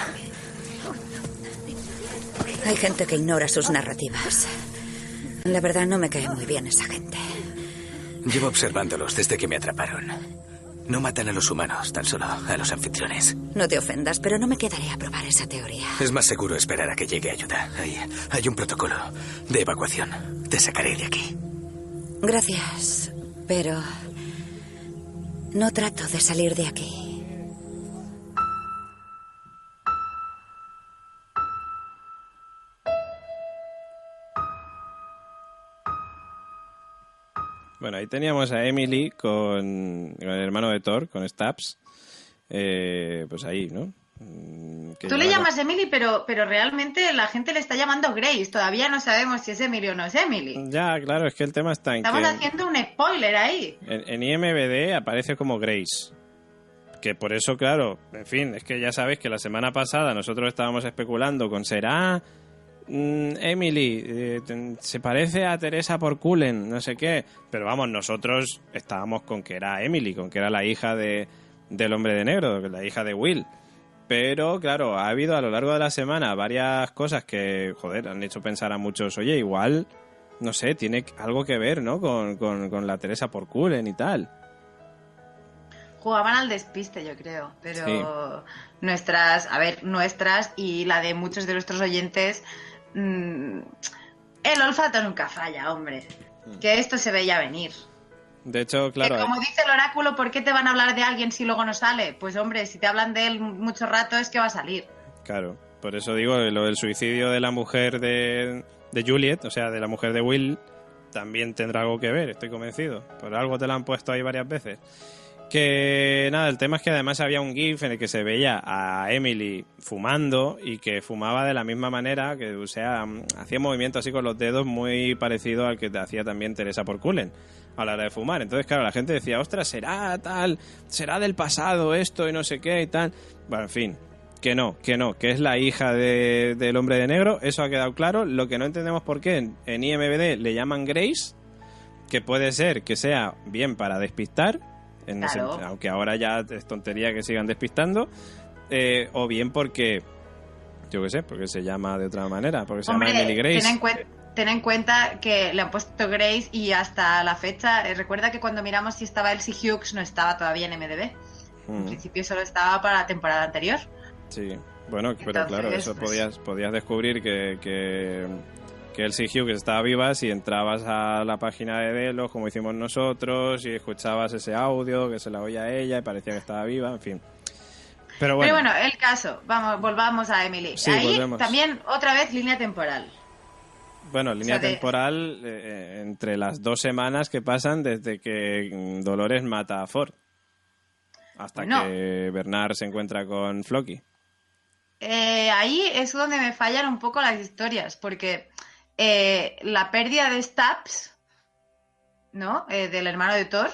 Hay gente que ignora sus narrativas. La verdad no me cae muy bien esa gente. Llevo observándolos desde que me atraparon. No matan a los humanos, tan solo a los anfitriones. No te ofendas, pero no me quedaré a probar esa teoría. Es más seguro esperar a que llegue ayuda. Hay, hay un protocolo de evacuación. Te sacaré de aquí. Gracias, pero no trato de salir de aquí. Bueno, ahí teníamos a Emily con, con el hermano de Thor, con Stabs. Eh, pues ahí, ¿no? Que Tú le llamas Emily, pero, pero realmente la gente le está llamando Grace. Todavía no sabemos si es Emily o no es Emily. Ya, claro, es que el tema está en Estamos que... Estamos haciendo un spoiler ahí. En, en I M D B aparece como Grace. Que por eso, claro, en fin, es que ya sabéis que la semana pasada nosotros estábamos especulando con será... Emily, eh, se parece a Teresa por Cullen, no sé qué, pero vamos, nosotros estábamos con que era Emily, con que era la hija de, del Hombre de Negro, la hija de Will. Pero, claro, ha habido a lo largo de la semana varias cosas que, joder, han hecho pensar a muchos, oye, igual, no sé, tiene algo que ver, ¿no? Con, con, con la Teresa Porculen y tal. Jugaban al despiste, yo creo, pero Sí. nuestras, a ver, nuestras y la de muchos de nuestros oyentes, mmm, el olfato nunca falla, hombre. Que esto se veía venir. De hecho, claro... Que como dice el oráculo, ¿por qué te van a hablar de alguien si luego no sale? Pues hombre, si te hablan de él mucho rato es que va a salir. Claro, por eso digo, lo del suicidio de la mujer de, de Juliet, o sea, de la mujer de Will, también tendrá algo que ver, estoy convencido. Por algo te la han puesto ahí varias veces. Que nada, el tema es que además había un GIF en el que se veía a Emily fumando y que fumaba de la misma manera, que o sea, hacía movimientos así con los dedos muy parecido al que te hacía también Teresa Porculen a la hora de fumar. Entonces, claro, la gente decía, ostras, será tal, será del pasado esto y no sé qué y tal. Bueno, en fin, que no, que no, que es la hija de, del Hombre de Negro, eso ha quedado claro. Lo que no entendemos por qué en, en I M D B le llaman Grace, que puede ser que sea bien para despistar, en Claro. ese, aunque ahora ya es tontería que sigan despistando, eh, o bien porque, yo qué sé, porque se llama de otra manera, porque se Hombre, llama Emily Grace. ten en, cuen- ten en cuenta que le han puesto Grace y hasta la fecha, eh, recuerda que cuando miramos si estaba Elsie Hughes no estaba todavía en I M D B. En Mm, principio solo estaba para la temporada anterior. sí, bueno, pero Entonces, claro, eso pues- podías, podías descubrir que, que, que Elsie Hughes estaba viva si entrabas a la página de Delos, como hicimos nosotros, y escuchabas ese audio, que se la oía a ella y parecía que estaba viva, en fin. Pero bueno, Pero bueno, el caso, vamos, volvamos a Emily. Sí, Ahí volvemos. también otra vez línea temporal. bueno, línea o sea, de- temporal eh, entre las dos semanas que pasan desde que mm, Dolores mata a Ford hasta Bueno. que Bernard se encuentra con Floki. Eh, ahí es donde me fallan un poco las historias, porque eh, la pérdida de Stubbs, ¿no? Eh, del hermano de Thor,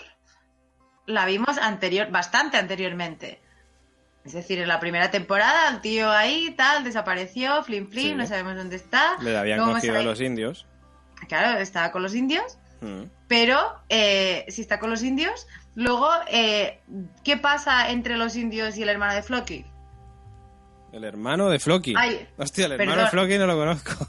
la vimos anterior, bastante anteriormente. Es decir, en la primera temporada, el tío ahí, tal, desapareció, flin flin, Sí. no sabemos dónde está. Le habían Luego hemos cogido sabido- los indios. Claro, estaba con los indios, Mm. pero eh, si está con los indios, luego, eh, ¿qué pasa entre los indios y el hermano de Floki? El hermano de Floki. Ay, Hostia, el hermano perdón. de Floki no lo conozco.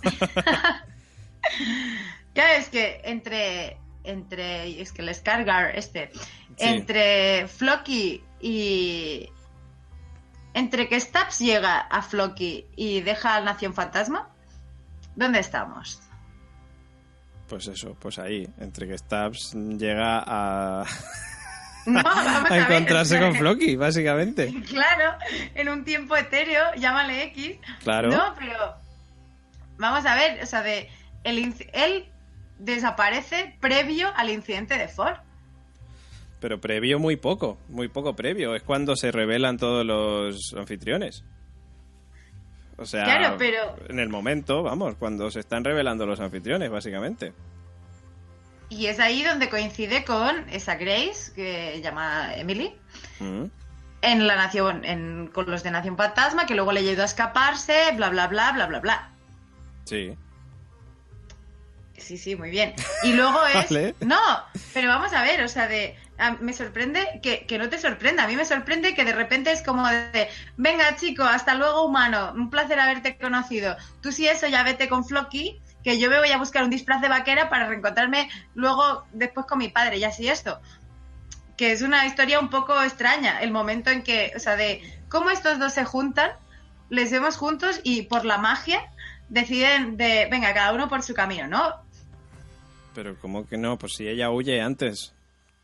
Ya es que entre, entre, es que el Skarsgård este, Sí. entre Floki y, entre que Stubbs llega a Floki y deja a Nación Fantasma, ¿dónde estamos? Pues eso, pues ahí, entre que Stubbs llega a, No, vamos a a ver, encontrarse o sea, con Floki, básicamente. Claro, en un tiempo etéreo, llámale X. Claro. No, pero vamos a ver, o sea, de el, inc- él desaparece previo al incidente de Ford. Pero previo muy poco, muy poco previo. Es cuando se revelan todos los anfitriones. O sea, Claro, pero- en el momento, vamos, cuando se están revelando los anfitriones, básicamente. Y es ahí donde coincide con esa Grace, que llama Emily, Mm. en la nación, en, con los de Nación Fantasma, que luego le ayudó a escaparse, bla, bla, bla, bla, bla, bla. Sí. Sí, sí, muy bien. Y luego es... Vale. No, pero vamos a ver, o sea, de... a- me sorprende que, que no te sorprenda. A mí me sorprende que de repente es como de... Venga, chico, hasta luego, humano. Un placer haberte conocido. Tú si eso ya vete con Floki, que yo me voy a buscar un disfraz de vaquera para reencontrarme luego después con mi padre y así esto. Que es una historia un poco extraña. El momento en que... O sea, de cómo estos dos se juntan, les vemos juntos y por la magia deciden de... Venga, cada uno por su camino, ¿no? Pero ¿cómo que no? Pues si ella huye antes.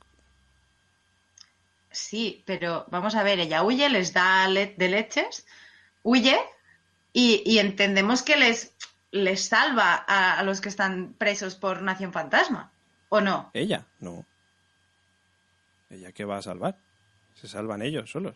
Sí, pero vamos a ver, ella huye, les da le- de leches, huye y, y entendemos que les, les salva a, a los que están presos por Nación Fantasma, ¿o no? ¿Ella? No. ¿Ella qué va a salvar? Se salvan ellos solos.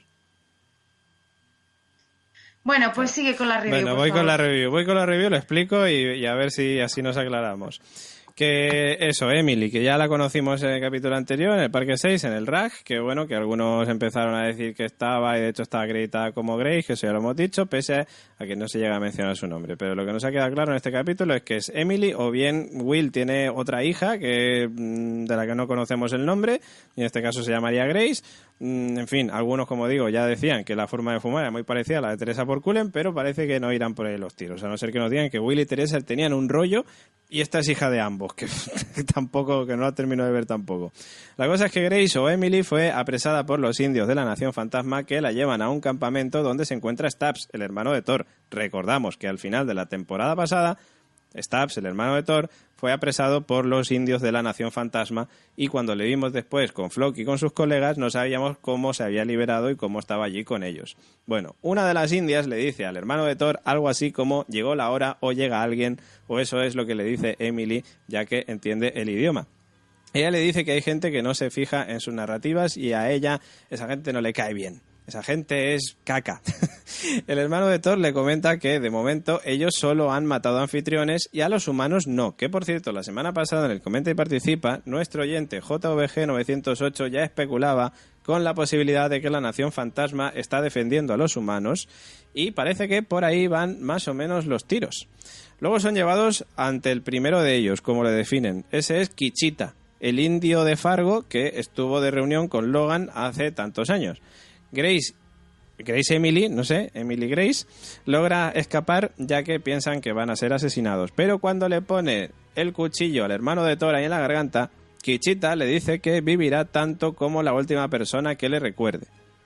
Bueno, pues sigue con la review. Bueno, por voy favor. con la review. Voy con la review, lo explico y, y a ver si así nos aclaramos. Que eso, Emily, que ya la conocimos en el capítulo anterior, en el Parque seis, en el R A G, que bueno, que algunos empezaron a decir que estaba, y de hecho estaba acreditada como Grace, que eso ya lo hemos dicho, pese a que no se llega a mencionar su nombre. Pero lo que nos ha quedado claro en este capítulo es que es Emily, o bien Will tiene otra hija que de la que no conocemos el nombre, y en este caso se llamaría Grace. En fin, algunos, como digo, ya decían que la forma de fumar era muy parecida a la de Teresa por Cullen, pero parece que no irán por ahí los tiros, a no ser que nos digan que Will y Teresa tenían un rollo y esta es hija de ambos, que tampoco, que no la termino de ver tampoco. La cosa es que Grace, o Emily, fue apresada por los indios de la Nación Fantasma, que la llevan a un campamento donde se encuentra Stubbs, el hermano de Thor. Recordamos que al final de la temporada pasada, Stubbs, el hermano de Thor, fue apresado por los indios de la Nación Fantasma, y cuando le vimos después con Flock y con sus colegas no sabíamos cómo se había liberado y cómo estaba allí con ellos. Bueno, una de las indias le dice al hermano de Thor algo así como llegó la hora o llega alguien, o eso es lo que le dice Emily, ya que entiende el idioma. Ella le dice que hay gente que no se fija en sus narrativas y a ella esa gente no le cae bien. Esa gente es caca. El hermano de Thor le comenta que, de momento, ellos solo han matado anfitriones y a los humanos no. Que, por cierto, la semana pasada en el Comenta y Participa, nuestro oyente J V G novecientos ocho ya especulaba con la posibilidad de que la Nación Fantasma está defendiendo a los humanos y parece que por ahí van más o menos los tiros. Luego son llevados ante el primero de ellos, como le definen. Ese es Kichita, el indio de Fargo que estuvo de reunión con Logan hace tantos años. Grace, Grace Emily, no sé, Emily Grace, logra escapar ya que piensan que van a ser asesinados. Pero cuando le pone el cuchillo al hermano de Thor ahí en la garganta, Kichita le dice que vivirá tanto como la última persona que le recuerde.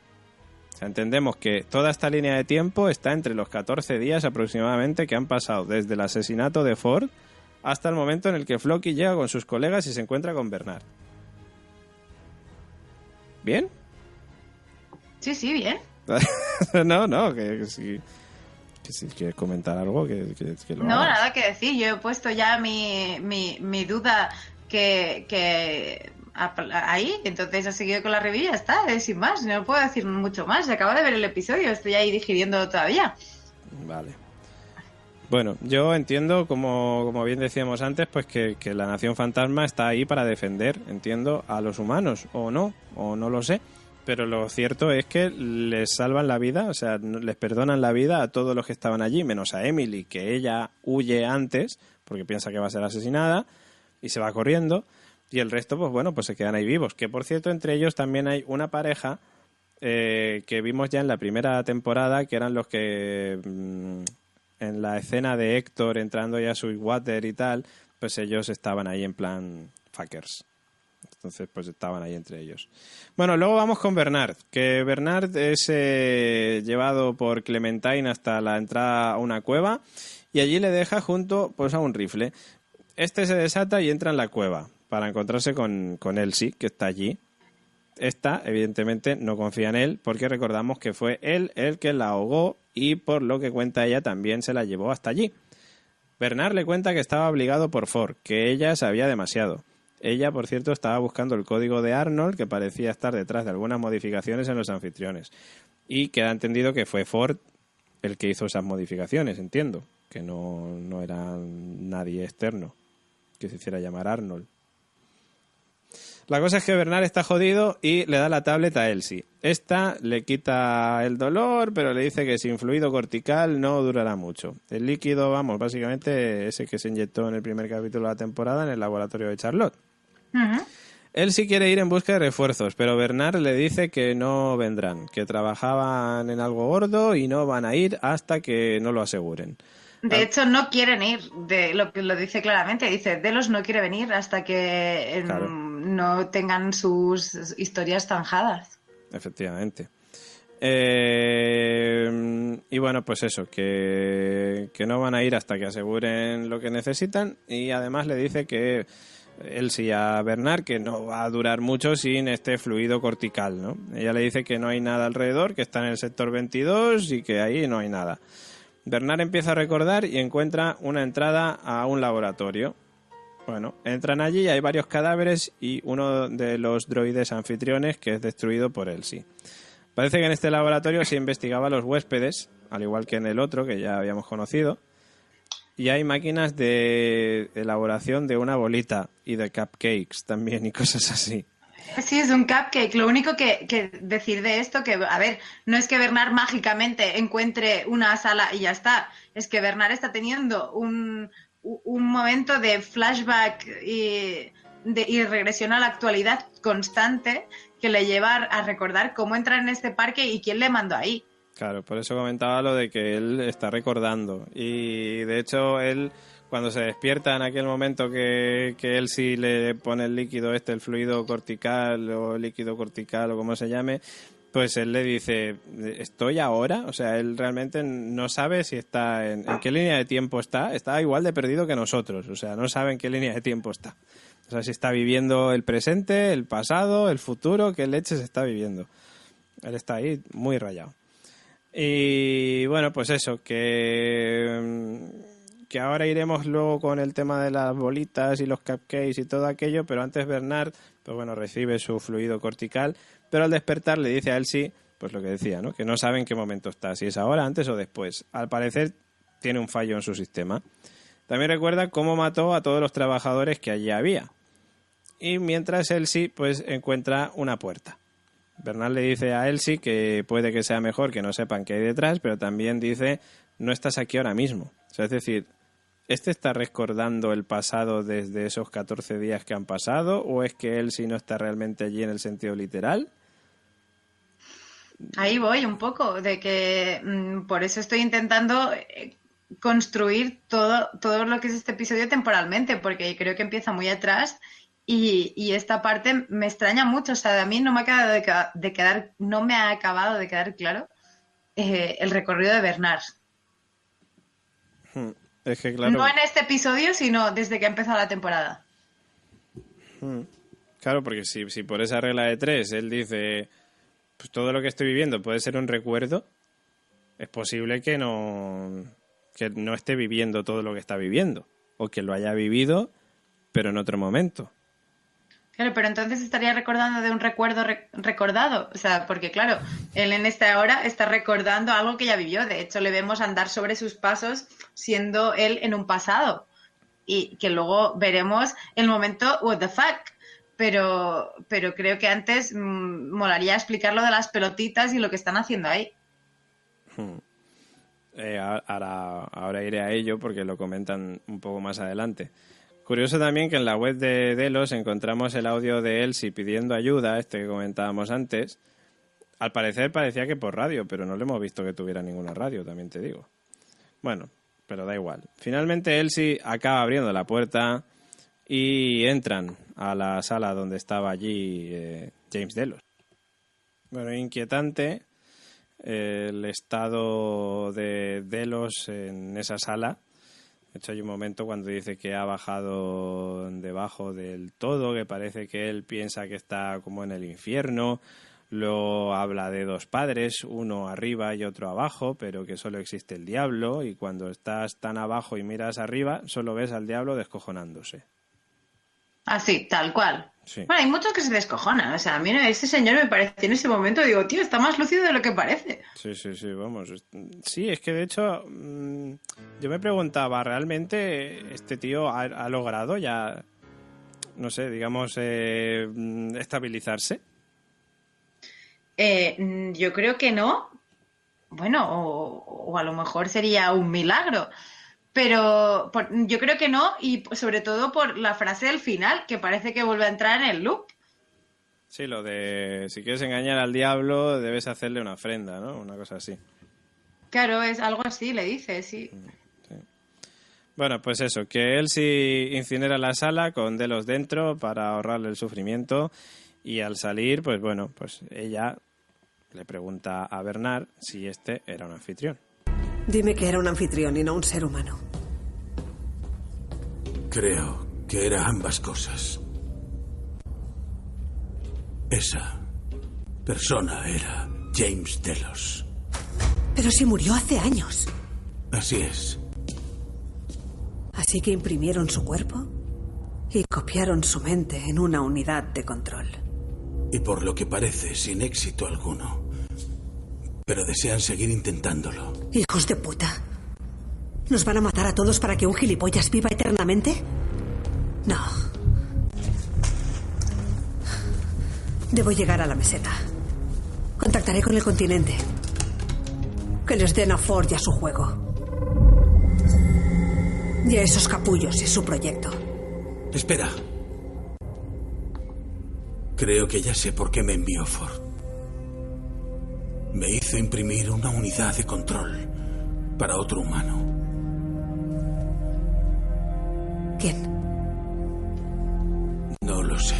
O sea, entendemos que toda esta línea de tiempo está entre los catorce días aproximadamente que han pasado desde el asesinato de Ford hasta el momento en el que Flocky llega con sus colegas y se encuentra con Bernard. ¿Bien? Sí, sí, bien. no, no, que, que si, que si quieres comentar algo, que, que, que lo No, hagas. nada que decir. Yo he puesto ya mi, mi, mi duda que, que ahí, entonces ha seguido con la review y ya está, eh, sin más. No puedo decir mucho más. Acabo de ver el episodio, estoy ahí digiriendo todavía. Vale. Bueno, yo entiendo, como, como bien decíamos antes, pues que, que la Nación Fantasma está ahí para defender, entiendo, a los humanos, o no, o no lo sé. Pero lo cierto es que les salvan la vida, o sea, les perdonan la vida a todos los que estaban allí, menos a Emily, que ella huye antes porque piensa que va a ser asesinada y se va corriendo, y el resto, pues bueno, pues se quedan ahí vivos. Que por cierto, entre ellos también hay una pareja eh, que vimos ya en la primera temporada, que eran los que mmm, en la escena de Héctor entrando ya a Sweetwater y tal, pues ellos estaban ahí en plan fuckers. Entonces, pues estaban ahí entre ellos. Bueno, luego vamos con Bernard, que Bernard es eh, llevado por Clementine hasta la entrada a una cueva y allí le deja junto pues a un rifle. Este se desata y entra en la cueva para encontrarse con, con Elsie, que está allí. Esta, evidentemente, no confía en él porque recordamos que fue él el que la ahogó y, por lo que cuenta ella, también se la llevó hasta allí. Bernard le cuenta que estaba obligado por Ford, que ella sabía demasiado. Ella, por cierto, estaba buscando el código de Arnold, que parecía estar detrás de algunas modificaciones en los anfitriones. Y queda entendido que fue Ford el que hizo esas modificaciones, entiendo. Que no, no era nadie externo que se hiciera llamar Arnold. La cosa es que Bernard está jodido y le da la tablet a Elsie. Esta le quita el dolor, pero le dice que sin fluido cortical no durará mucho. El líquido, vamos, básicamente ese que se inyectó en el primer capítulo de la temporada en el laboratorio de Charlotte. Uh-huh. Elsie quiere ir en busca de refuerzos, pero Bernard le dice que no vendrán, que trabajaban en algo gordo y no van a ir hasta que no lo aseguren. De hecho, no quieren ir, de lo que lo dice claramente. Dice, Delos no quiere venir hasta que claro. no tengan sus historias zanjadas. Efectivamente. Eh, y bueno, pues eso, que, que no van a ir hasta que aseguren lo que necesitan. Y además le dice que él sí a Bernard que no va a durar mucho sin este fluido cortical, ¿no? Ella le dice que no hay nada alrededor, que está en el sector veintidós y que ahí no hay nada. Bernard empieza a recordar y encuentra una entrada a un laboratorio. Bueno, entran allí y hay varios cadáveres y uno de los droides anfitriones que es destruido por Elsie. Parece que en este laboratorio se investigaba a los huéspedes, al igual que en el otro que ya habíamos conocido. y hay máquinas de elaboración de una bolita y de cupcakes también y cosas así. Sí, es un cupcake. Lo único que, que decir de esto, que, a ver, no es que Bernard mágicamente encuentre una sala y ya está. Es que Bernard está teniendo un, un momento de flashback y, de, y regresión a la actualidad constante que le lleva a recordar cómo entrar en este parque y quién le mandó ahí. Claro, por eso comentaba lo de que él está recordando. Y de hecho, él, cuando se despierta en aquel momento que, que él sí le pone el líquido este, el fluido cortical o líquido cortical o como se llame, pues él le dice, ¿estoy ahora? O sea, él realmente no sabe si está en, en qué línea de tiempo está. Está igual de perdido que nosotros. O sea, no sabe en qué línea de tiempo está. O sea, si está viviendo el presente, el pasado, el futuro, qué leche se está viviendo. Él está ahí muy rayado. Y bueno, pues eso, que, que ahora iremos luego con el tema de las bolitas y los cupcakes y todo aquello, pero antes Bernard, pues bueno, recibe su fluido cortical, pero al despertar le dice a Elsie, pues lo que decía, ¿no? Que no sabe en qué momento está, si es ahora, antes o después. Al parecer tiene un fallo en su sistema. También recuerda cómo mató a todos los trabajadores que allí había. Y mientras Elsie, pues encuentra una puerta. Bernard le dice a Elsie que puede que sea mejor que no sepan qué hay detrás, pero también dice, no estás aquí ahora mismo. O sea, es decir, ¿este está recordando el pasado desde esos catorce días que han pasado? ¿O es que Elsie no está realmente allí en el sentido literal? Ahí voy un poco, de que mmm, por eso estoy intentando eh, construir todo, todo lo que es este episodio temporalmente, porque creo que empieza muy atrás. Y, y esta parte me extraña mucho, o sea, a mí no me ha acabado de, de quedar, no me ha acabado de quedar claro eh, el recorrido de Bernard. Hmm. Es que claro. No en este episodio, sino desde que ha empezado la temporada. Hmm. Claro, porque si, si por esa regla de tres él dice, pues todo lo que estoy viviendo puede ser un recuerdo, es posible que no, que no esté viviendo todo lo que está viviendo, o que lo haya vivido, pero en otro momento. Claro, pero entonces estaría recordando de un recuerdo re- recordado. O sea, porque claro, él en esta hora está recordando algo que ya vivió. De hecho, le vemos andar sobre sus pasos siendo él en un pasado. Y que luego veremos el momento what the fuck. Pero, pero creo que antes mmm, molaría explicar lo de las pelotitas y lo que están haciendo ahí. Hmm. Eh, ahora, ahora iré a ello porque lo comentan un poco más adelante. Curioso también que en la web de Delos encontramos el audio de Elsie pidiendo ayuda, este que comentábamos antes. Al parecer parecía que por radio, pero no le hemos visto que tuviera ninguna radio, también te digo. Bueno, pero da igual. Finalmente Elsie acaba abriendo la puerta y entran a la sala donde estaba allí eh, James Delos. Bueno, inquietante eh, el estado de Delos en esa sala. De hecho, hay un momento cuando dice que ha bajado debajo del todo, que parece que él piensa que está como en el infierno. Luego habla de dos padres, uno arriba y otro abajo, pero que solo existe el diablo. Y cuando estás tan abajo y miras arriba, solo ves al diablo descojonándose. Así, tal cual. Sí. Bueno, hay muchos que se descojonan. O sea, a mí ese señor me pareció en ese momento, digo, tío, está más lúcido de lo que parece. Sí, sí, sí, vamos. Sí, es que de hecho yo me preguntaba, ¿realmente este tío ha, ha logrado ya, no sé, digamos, eh, estabilizarse? Eh, yo creo que no. Bueno, o, o a lo mejor sería un milagro. Pero por, yo creo que no, y sobre todo por la frase del final, que parece que vuelve a entrar en el loop. Sí, lo de si quieres engañar al diablo debes hacerle una ofrenda, ¿no? Una cosa así. Claro, es algo así, le dice, sí. sí. Bueno, pues eso, que él sí incinera la sala con Delos dentro para ahorrarle el sufrimiento y al salir, pues bueno, pues ella le pregunta a Bernard si este era un anfitrión. Dime que era un anfitrión y no un ser humano. Creo que era ambas cosas. Esa persona era James Delos. Pero si murió hace años. Así es. Así que imprimieron su cuerpo y copiaron su mente en una unidad de control. Y por lo que parece, sin éxito alguno. Pero desean seguir intentándolo. Hijos de puta. ¿Nos van a matar a todos para que un gilipollas viva eternamente? No. Debo llegar a la meseta. Contactaré con el continente. Que les den a Ford y a su juego. Y a esos capullos y su proyecto. Espera. Creo que ya sé por qué me envió Ford. Me hizo imprimir una unidad de control para otro humano. ¿Quién? No lo sé.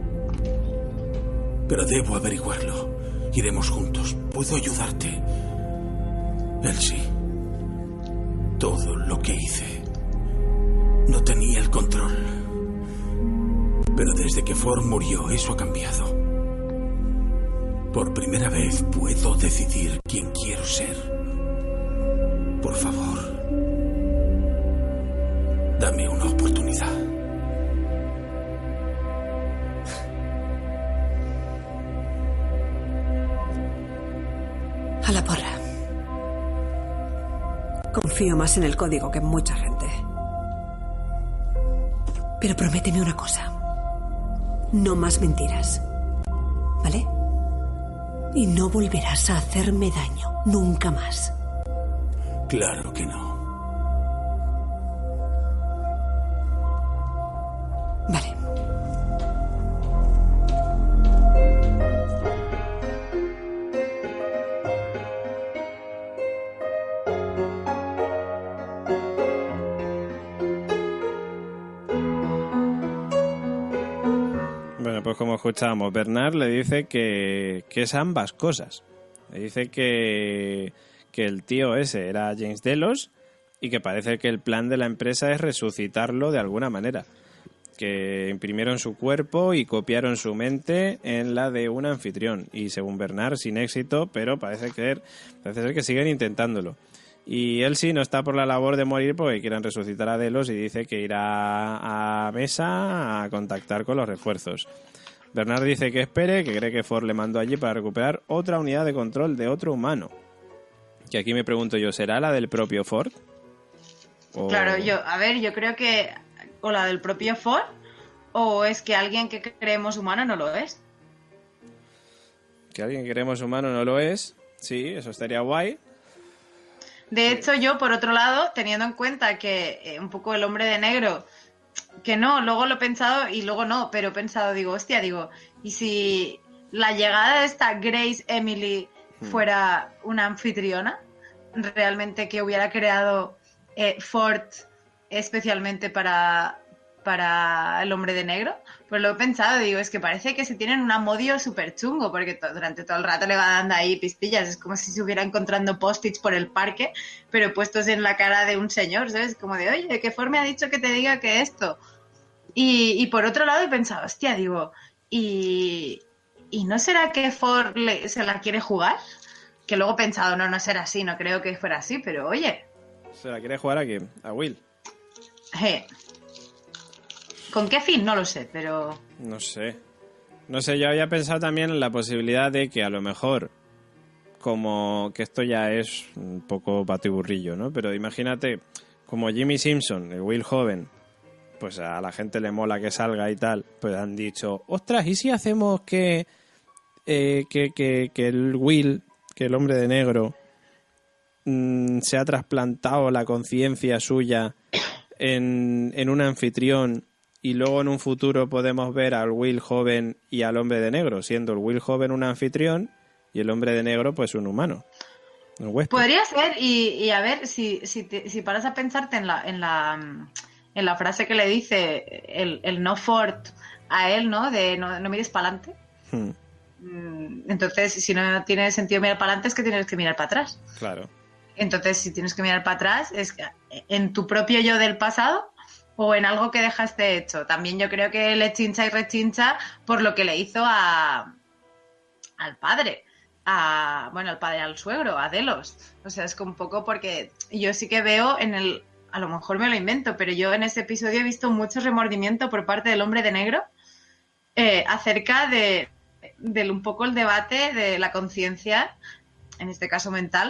Pero debo averiguarlo. Iremos juntos. Puedo ayudarte. Él sí. Todo lo que hice. No tenía el control. Pero desde que Ford murió, eso ha cambiado. Por primera vez puedo decidir quién quiero ser. Por favor, dame una oportunidad. A la porra. Confío más en el código que en mucha gente. Pero prométeme una cosa. No más mentiras. ¿Vale? Y no volverás a hacerme daño. Nunca más. Claro que no. Vale. Pues como escuchábamos, Bernard le dice que, que es ambas cosas. Le dice que, que el tío ese era James Delos y que parece que el plan de la empresa es resucitarlo de alguna manera. Que imprimieron su cuerpo y copiaron su mente en la de un anfitrión. Y según Bernard, sin éxito, pero parece ser, parece ser que siguen intentándolo. Y él sí no está por la labor de morir porque quieren resucitar a Delos y dice que irá a Mesa a contactar con los refuerzos. Bernard dice que espere, que cree que Ford le mandó allí para recuperar otra unidad de control de otro humano. Que aquí me pregunto yo, ¿será la del propio Ford? ¿O... Claro, yo, a ver, yo creo que o la del propio Ford o es que alguien que creemos humano no lo es. Que alguien que creemos humano no lo es, sí, eso estaría guay. De hecho, yo, por otro lado, teniendo en cuenta que eh, un poco el hombre de negro, que no, luego lo he pensado y luego no, pero he pensado, digo, hostia, digo, ¿y si la llegada de esta Grace Emily fuera una anfitriona? Realmente que hubiera creado eh, Ford especialmente para, para el hombre de negro. Pues lo he pensado, digo, es que parece que se tienen un amodio súper chungo, porque to- durante todo el rato le va dando ahí pistillas, es como si se hubiera encontrando post-its por el parque, pero puestos en la cara de un señor, ¿sabes? Como de, oye, ¿qué Ford me ha dicho que te diga que esto? Y, y por otro lado he pensado, hostia, digo, ¿y, y no será que Ford le, se la quiere jugar? Que luego he pensado, no, no será así, no creo que fuera así, pero oye. ¿Se la quiere jugar a quién? ¿A Will? Eh, ¿Con qué fin? No lo sé, pero... No sé. No sé, yo había pensado también en la posibilidad de que a lo mejor, como que esto ya es un poco batiburrillo, ¿no? Pero imagínate, como Jimmy Simpson, el Will joven, pues a la gente le mola que salga y tal, pues han dicho, ostras, ¿y si hacemos que, eh, que, que, que el Will, que el hombre de negro, mmm, se ha trasplantado la conciencia suya en, en un anfitrión y luego en un futuro podemos ver al Will joven y al hombre de negro, siendo el Will joven un anfitrión y el hombre de negro pues un humano? Un huésped. Podría ser, y, y a ver, si, si, te, si paras a pensarte en la, en la, en la frase que le dice el, el no Ford a él, ¿no? De no, no mires para adelante. Hmm. Entonces, si no tiene sentido mirar para adelante, es que tienes que mirar para atrás. Claro. Entonces, si tienes que mirar para atrás, es en tu propio yo del pasado o en algo que dejaste hecho. También yo creo que le chincha y rechincha por lo que le hizo a al padre, a bueno, al padre, al suegro, a Delos. O sea, es que un poco porque yo sí que veo en el, a lo mejor me lo invento, pero yo en ese episodio he visto mucho remordimiento por parte del hombre de negro eh, acerca de, de un poco el debate de la conciencia, en este caso mental,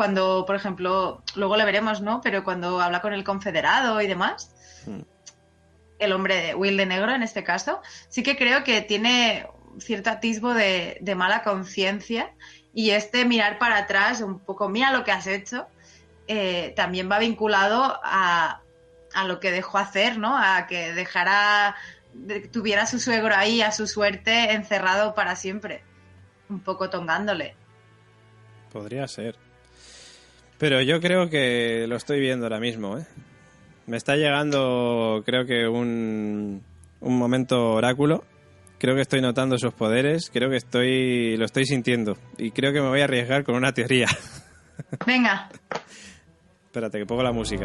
cuando, por ejemplo, luego lo veremos, ¿no? Pero cuando habla con el confederado y demás, mm. el hombre de Will de negro en este caso, sí que creo que tiene cierto atisbo de, de mala conciencia, y este mirar para atrás, un poco, mira lo que has hecho, eh, también va vinculado a, a lo que dejó hacer, ¿no? A que dejara, de, tuviera a su suegro ahí, a su suerte, encerrado para siempre, un poco tongándole. Podría ser. Pero yo creo que lo estoy viendo ahora mismo, ¿eh? Me está llegando, creo que un, un momento oráculo. Creo que estoy notando sus poderes. Creo que estoy lo estoy sintiendo. Y creo que me voy a arriesgar con una teoría. Venga. Espérate, que pongo la música.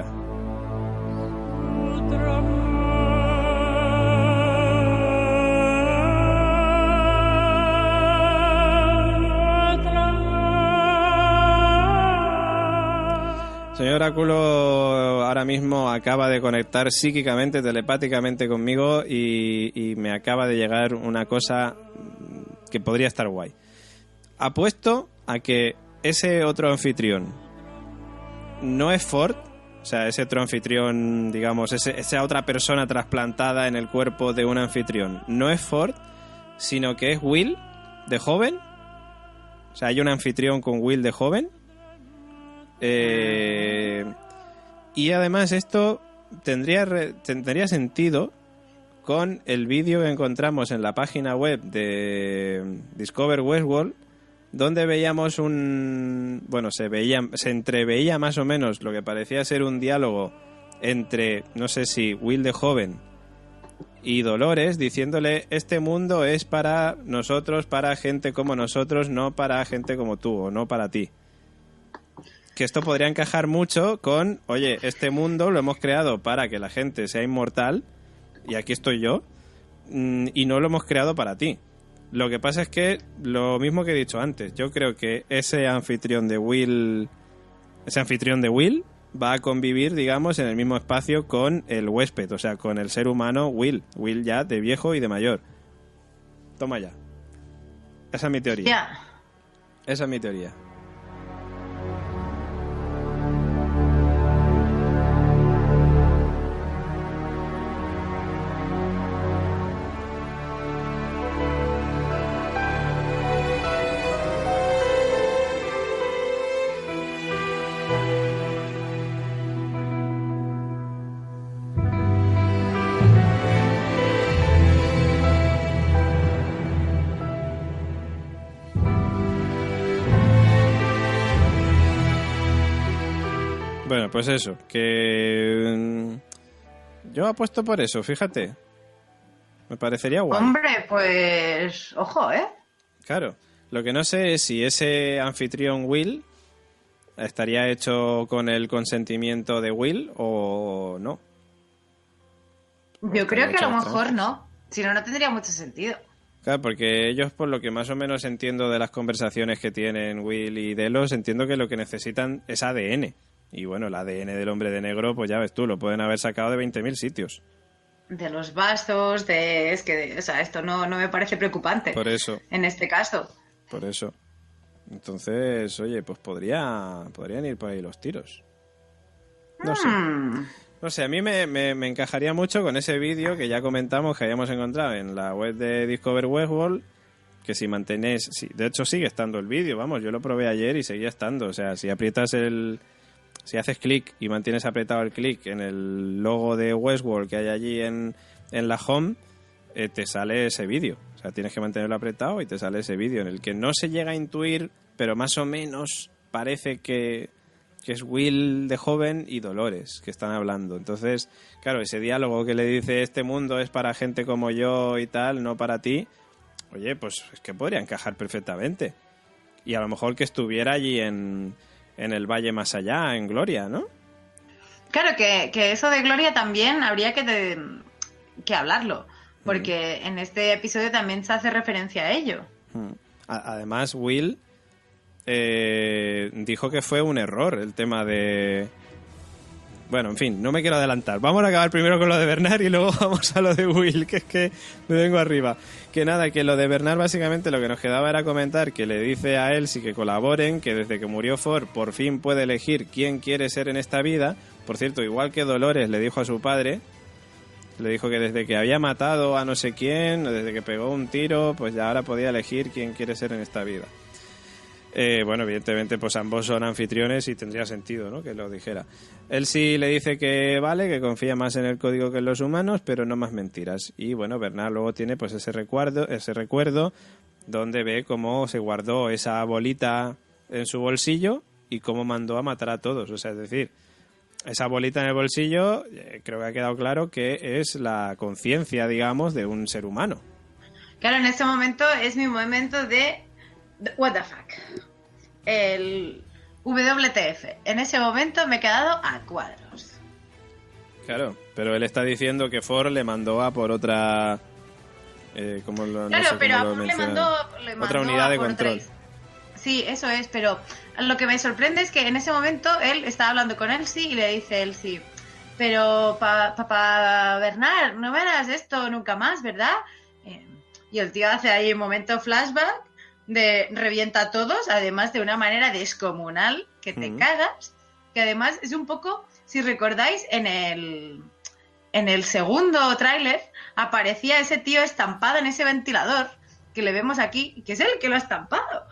Señor Oráculo ahora mismo acaba de conectar psíquicamente, telepáticamente conmigo y, y me acaba de llegar una cosa que podría estar guay. Apuesto a que ese otro anfitrión no es Ford, o sea, ese otro anfitrión, digamos, ese, esa otra persona trasplantada en el cuerpo de un anfitrión, no es Ford, sino que es Will de joven. O sea, hay un anfitrión con Will de joven. Eh, y además esto tendría, re, tendría sentido con el vídeo que encontramos en la página web de Discover Westworld, donde veíamos un... Bueno, se veía, se entreveía más o menos lo que parecía ser un diálogo entre, no sé si Will de joven y Dolores, diciéndole: este mundo es para nosotros, para gente como nosotros, no para gente como tú o no para ti. Que esto podría encajar mucho con, oye, este mundo lo hemos creado para que la gente sea inmortal, y aquí estoy yo, y no lo hemos creado para ti. Lo que pasa es que, lo mismo que he dicho antes, yo creo que ese anfitrión de Will, ese anfitrión de Will va a convivir, digamos, en el mismo espacio con el huésped, o sea, con el ser humano Will, Will ya de viejo y de mayor. Toma ya. Esa es mi teoría. Yeah. Esa es mi teoría. Bueno, pues eso, que yo apuesto por eso, fíjate. Me parecería guay. Hombre, pues ojo, ¿eh? Claro, lo que no sé es si ese anfitrión Will estaría hecho con el consentimiento de Will o no. Yo creo que a lo mejor no, si no, no tendría mucho sentido. Claro, porque ellos, por lo que más o menos entiendo de las conversaciones que tienen Will y Delos, entiendo que lo que necesitan es A D N. Y bueno, el A D N del hombre de negro, pues ya ves tú, lo pueden haber sacado de veinte mil sitios. De los vasos, de... Es que, o sea, esto no, no me parece preocupante. Por eso. En este caso. Por eso. Entonces, oye, pues podría podrían ir por ahí los tiros. No hmm. sé. No sé, a mí me, me, me encajaría mucho con ese vídeo que ya comentamos que habíamos encontrado en la web de Discover Westworld, que si mantenéis... Sí, de hecho, sigue estando el vídeo, vamos, yo lo probé ayer y seguía estando. O sea, si aprietas el... Si haces clic y mantienes apretado el clic en el logo de Westworld que hay allí en, en la home, eh, te sale ese vídeo. O sea, tienes que mantenerlo apretado y te sale ese vídeo en el que no se llega a intuir, pero más o menos parece que, que es Will de joven y Dolores que están hablando. Entonces, claro, ese diálogo que le dice: este mundo es para gente como yo y tal, no para ti, oye, pues es que podría encajar perfectamente. Y a lo mejor que estuviera allí en... en el Valle más allá, en Gloria, ¿no? Claro, que, que eso de Gloria también habría que, de, que hablarlo, porque mm. en este episodio también se hace referencia a ello. Mm. A, además, Will eh, dijo que fue un error el tema de Bueno, en fin, no me quiero adelantar. Vamos a acabar primero con lo de Bernard y luego vamos a lo de Will, que es que me vengo arriba. Que nada, que lo de Bernard básicamente lo que nos quedaba era comentar que le dice a Elsie que colaboren, que desde que murió Ford por fin puede elegir quién quiere ser en esta vida. Por cierto, igual que Dolores le dijo a su padre, le dijo que desde que había matado a no sé quién, desde que pegó un tiro, pues ya ahora podía elegir quién quiere ser en esta vida. Eh, bueno, evidentemente, pues ambos son anfitriones y tendría sentido, ¿no?, que lo dijera. Él sí le dice que vale, que confía más en el código que en los humanos, pero no más mentiras. Y bueno, Bernard luego tiene pues ese recuerdo, ese recuerdo donde ve cómo se guardó esa bolita en su bolsillo y cómo mandó a matar a todos. O sea, es decir, esa bolita en el bolsillo, eh, creo que ha quedado claro que es la conciencia, digamos, de un ser humano. Claro, en este momento es mi momento de what the fuck. El W T F. En ese momento me he quedado a cuadros. Claro, pero él está diciendo que Ford le mandó a por otra... Eh, ¿cómo lo, claro, no sé pero cómo a lo Ford le mandó, le mandó otra unidad de control. Otra... Sí, eso es, pero lo que me sorprende es que en ese momento él estaba hablando con Elsie y le dice Elsie, pero papá pa, pa Bernard, no verás esto nunca más, ¿verdad? Eh, y el tío hace ahí un momento flashback de revienta a todos, además de una manera descomunal que te uh-huh. cagas, que además es un poco, si recordáis, en el en el segundo tráiler aparecía ese tío estampado en ese ventilador que le vemos aquí, que es él que lo ha estampado.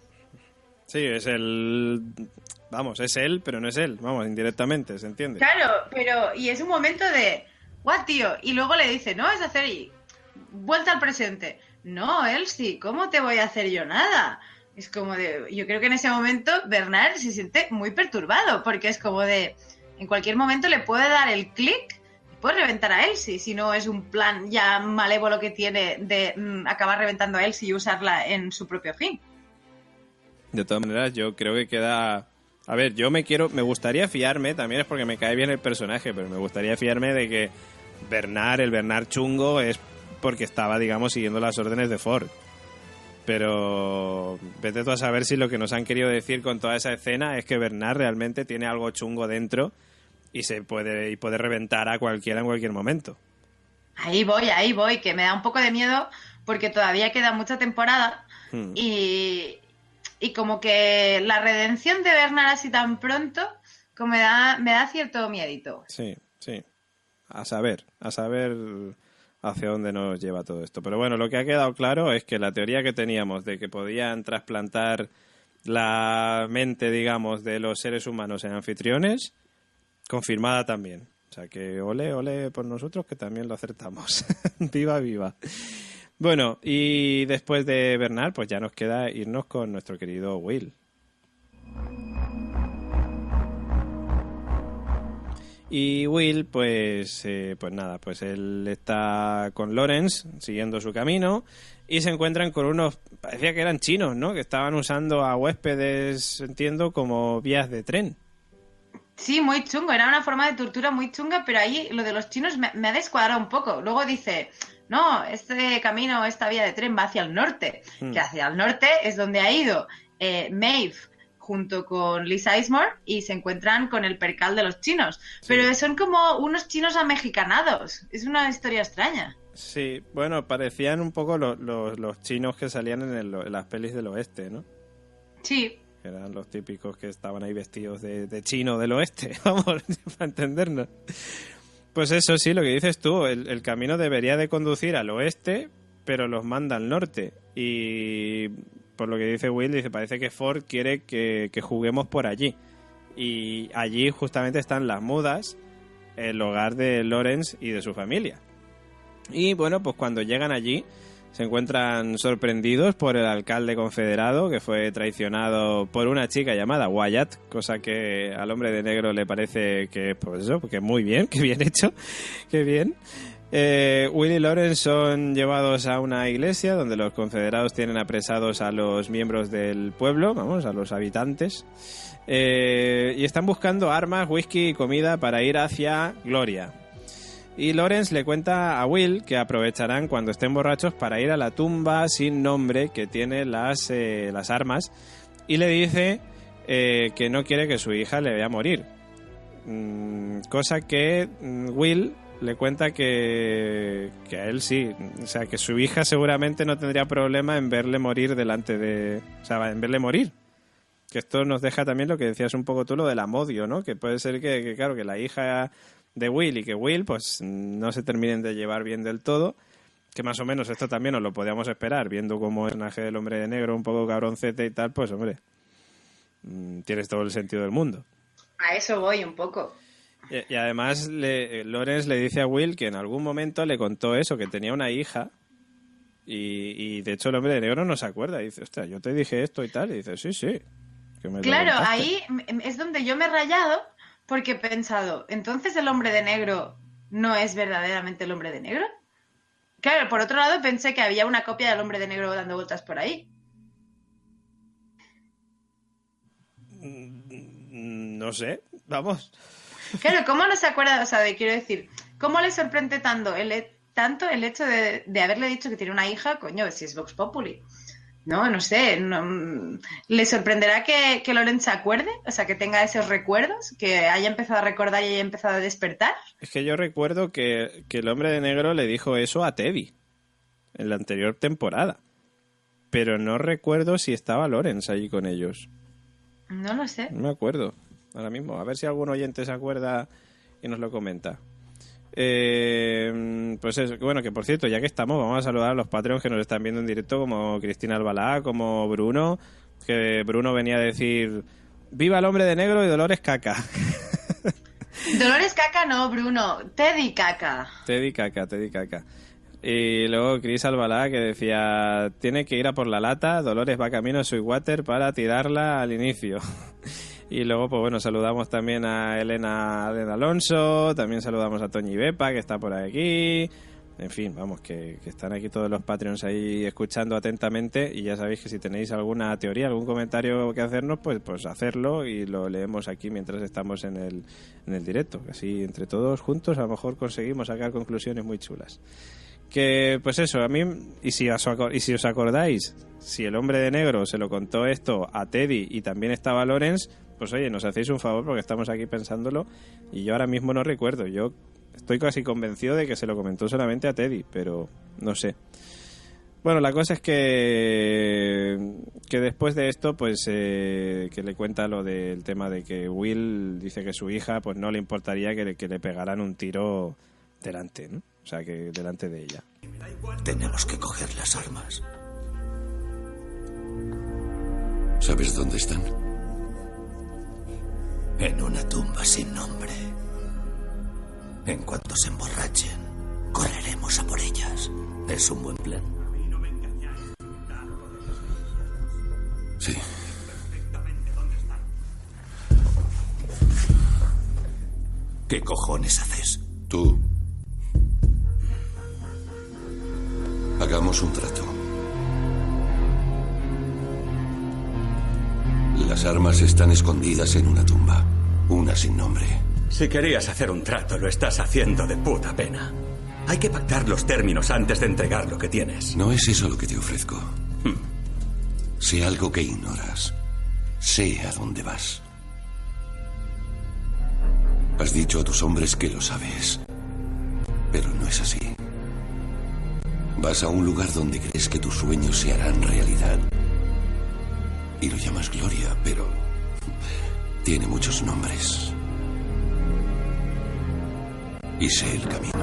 Sí, es el... Vamos, es él, pero no es él, vamos, indirectamente, ¿se entiende? Claro, pero... Y es un momento de... ¡Guau, tío! Y luego le dice, no, es hacer... Y... Vuelta al presente. No, Elsie, ¿cómo te voy a hacer yo nada? Es como de... Yo creo que en ese momento Bernard se siente muy perturbado, porque es como de... En cualquier momento le puede dar el clic y puede reventar a Elsie, si no es un plan ya malévolo que tiene de mm, acabar reventando a Elsie y usarla en su propio fin. De todas maneras, yo creo que queda... A ver, yo me quiero... Me gustaría fiarme, también es porque me cae bien el personaje, pero me gustaría fiarme de que Bernard, el Bernard chungo, es porque estaba, digamos, siguiendo las órdenes de Ford. Pero vete tú a saber si lo que nos han querido decir con toda esa escena es que Bernard realmente tiene algo chungo dentro y se puede, y puede reventar a cualquiera en cualquier momento. Ahí voy, ahí voy, que me da un poco de miedo porque todavía queda mucha temporada hmm. y... Y como que la redención de Bernard así tan pronto, como me da, me da cierto miedito. Sí, sí. A saber, a saber hacia dónde nos lleva todo esto. Pero bueno, lo que ha quedado claro es que la teoría que teníamos de que podían trasplantar la mente, digamos, de los seres humanos en anfitriones, confirmada también. O sea que ole, ole por nosotros que también lo acertamos. Viva, viva. Bueno, y después de Bernard, pues ya nos queda irnos con nuestro querido Will. Y Will, pues, eh, pues nada, pues él está con Lawrence, siguiendo su camino, y se encuentran con unos, parecía que eran chinos, ¿no?, que estaban usando a huéspedes, entiendo, como vías de tren. Sí, muy chungo, era una forma de tortura muy chunga, pero ahí lo de los chinos me, me ha descuadrado un poco. Luego dice... No, este camino, esta vía de tren va hacia el norte, mm. que hacia el norte es donde ha ido eh, Maeve junto con Liz Sizemore y se encuentran con el percal de los chinos. Sí. Pero son como unos chinos amexicanados, es una historia extraña. Sí, bueno, parecían un poco lo, lo, los chinos que salían en, el, en las pelis del oeste, ¿no? Sí. Eran los típicos que estaban ahí vestidos de, de chino del oeste, vamos, para entendernos. Pues eso sí, lo que dices tú, el, el camino debería de conducir al oeste, pero los manda al norte. Y por lo que dice Will, dice, parece que Ford quiere que, que juguemos por allí. Y allí justamente están las mudas, el hogar de Lawrence y de su familia. Y bueno, pues cuando llegan allí se encuentran sorprendidos por el alcalde confederado que fue traicionado por una chica llamada Wyatt, cosa que al hombre de negro le parece que, pues eso, que muy bien, que bien hecho, que bien. Eh, Will y Lawrence son llevados a una iglesia donde los confederados tienen apresados a los miembros del pueblo, vamos, a los habitantes, eh, y están buscando armas, whisky y comida para ir hacia Gloria. Y Lawrence le cuenta a Will que aprovecharán cuando estén borrachos para ir a la tumba sin nombre que tiene las, eh, las armas, y le dice eh, que no quiere que su hija le vea morir. Mm, cosa que mm, Will le cuenta que, que a él sí, o sea, que su hija seguramente no tendría problema en verle morir delante de... O sea, en verle morir. Que esto nos deja también lo que decías un poco tú, lo del amodio, ¿no? Que puede ser que, que claro, que la hija de Will y que Will, pues no se terminen de llevar bien del todo, que más o menos esto también nos lo podíamos esperar, viendo cómo el personaje del Hombre de Negro un poco cabroncete y tal, pues hombre, mmm, tienes todo el sentido del mundo. A eso voy un poco. Y, y además le, Lawrence le dice a Will que en algún momento le contó eso, que tenía una hija y, y de hecho el Hombre de Negro no se acuerda. Y dice, hostia, yo te dije esto y tal. Y dice, sí, sí. Que me claro, ahí es donde yo me he rayado porque he pensado, ¿entonces el Hombre de Negro no es verdaderamente el Hombre de Negro? Claro, por otro lado pensé que había una copia del Hombre de Negro dando vueltas por ahí. No sé, vamos. Claro, ¿cómo no se acuerda? O sea, de, quiero decir, ¿cómo le sorprende tanto el, tanto el hecho de, de haberle dicho que tiene una hija? Coño, si es Vox Populi. No, no sé. No, ¿le sorprenderá que, que Loren se acuerde? O sea, que tenga esos recuerdos, que haya empezado a recordar y haya empezado a despertar. Es que yo recuerdo que, que el Hombre de Negro le dijo eso a Teddy en la anterior temporada. Pero no recuerdo si estaba Lawrence allí con ellos. No lo sé. No me acuerdo ahora mismo. A ver si algún oyente se acuerda y nos lo comenta. Eh, pues eso, bueno, que por cierto, ya que estamos, vamos a saludar a los Patreons que nos están viendo en directo, como Cristina Albalá, como Bruno, que Bruno venía a decir ¡viva el Hombre de Negro y Dolores Caca! Dolores Caca no, Bruno, Teddy Caca. Teddy Caca, Teddy Caca. Y luego Chris Albalá que decía tiene que ir a por la lata, Dolores va camino a Sweetwater para tirarla al inicio. Y luego, pues bueno, saludamos también a Elena, Elena Alonso, también saludamos a Toñi Bepa, que está por aquí. En fin, vamos, que, que están aquí todos los Patreons ahí escuchando atentamente. Y ya sabéis que si tenéis alguna teoría, algún comentario que hacernos, pues, pues hacerlo y lo leemos aquí mientras estamos en el, en el directo. Así, entre todos juntos, a lo mejor conseguimos sacar conclusiones muy chulas. Que, pues eso, a mí, y si os, y si os acordáis, si el Hombre de Negro se lo contó esto a Teddy y también estaba Lawrence, pues oye, nos hacéis un favor porque estamos aquí pensándolo y yo ahora mismo no recuerdo. Yo estoy casi convencido de que se lo comentó solamente a Teddy, pero no sé. Bueno, la cosa es que que después de esto, pues eh, que le cuenta lo del tema de que Will dice que su hija pues no le importaría que le, que le pegaran un tiro delante, ¿no? O sea, que delante de ella. Tenemos que coger las armas. ¿Sabes dónde están? En una tumba sin nombre. En cuanto se emborrachen, correremos a por ellas. ¿Es un buen plan? Sí. ¿Qué cojones haces? Tú. Hagamos un trato. Las armas están escondidas en una tumba. Una sin nombre. Si querías hacer un trato, lo estás haciendo de puta pena. Hay que pactar los términos antes de entregar lo que tienes. No es eso lo que te ofrezco. Hmm. Sé algo que ignoras. Sé a dónde vas. Has dicho a tus hombres que lo sabes. Pero no es así. Vas a un lugar donde crees que tus sueños se harán realidad. Y lo llamas gloria, pero tiene muchos nombres. Y sé el camino.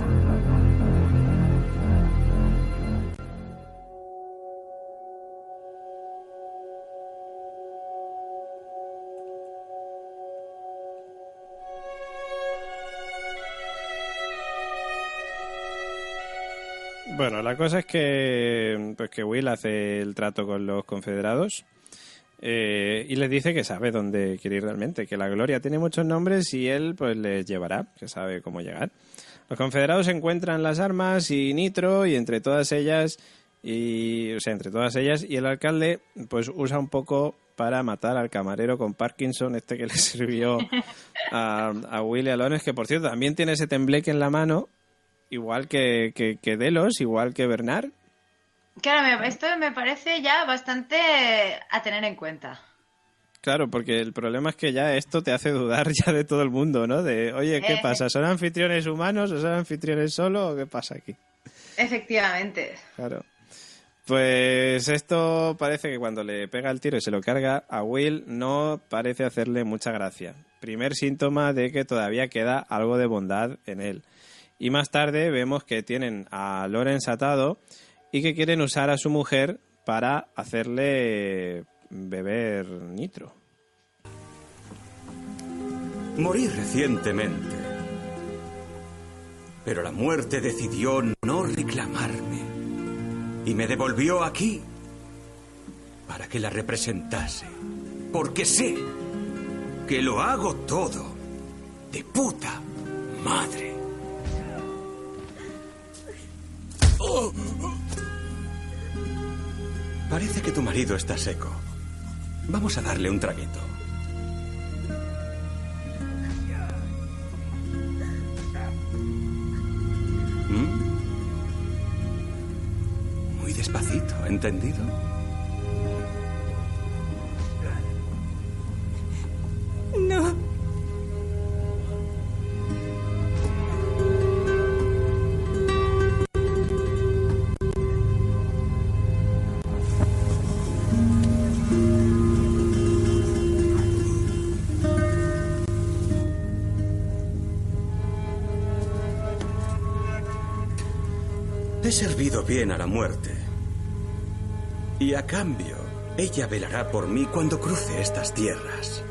Bueno, la cosa es que, pues que Will hace el trato con los confederados eh, y les dice que sabe dónde quiere ir realmente, que la gloria tiene muchos nombres y él pues les llevará, que sabe cómo llegar. Los confederados encuentran las armas y Nitro y entre todas ellas y o sea, entre todas ellas y el alcalde pues usa un poco para matar al camarero con Parkinson, este que le sirvió a, a Will y a Lawrence, que por cierto también tiene ese tembleque en la mano. Igual que, que, que Delos, igual que Bernard. Claro, esto me parece ya bastante a tener en cuenta. Claro, porque el problema es que ya esto te hace dudar ya de todo el mundo, ¿no? De, oye, ¿qué Eh. pasa? ¿Son anfitriones humanos o son anfitriones solo o qué pasa aquí? Efectivamente. Claro. Pues esto parece que cuando le pega el tiro y se lo carga, a Will no parece hacerle mucha gracia. Primer síntoma de que todavía queda algo de bondad en él. Y más tarde vemos que tienen a Lawrence atado y que quieren usar a su mujer para hacerle beber nitro. Morí recientemente, pero la muerte decidió no reclamarme y me devolvió aquí para que la representase, porque sé que lo hago todo de puta madre. Oh. Parece que tu marido está seco. Vamos a darle un traguito. ¿Mm? Muy despacito, ¿entendido? No. He servido bien a la muerte. Y a cambio, ella velará por mí cuando cruce estas tierras.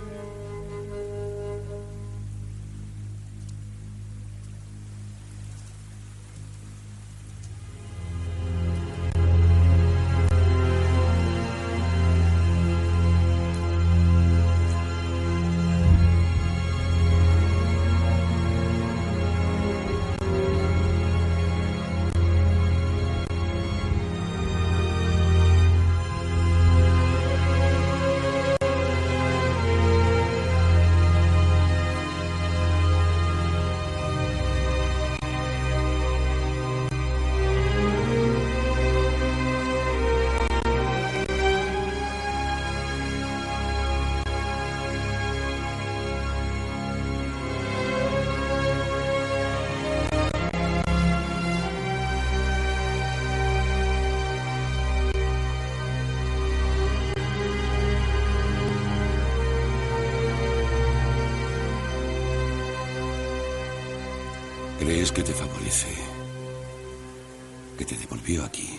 Crees que te favorece, que te devolvió aquí.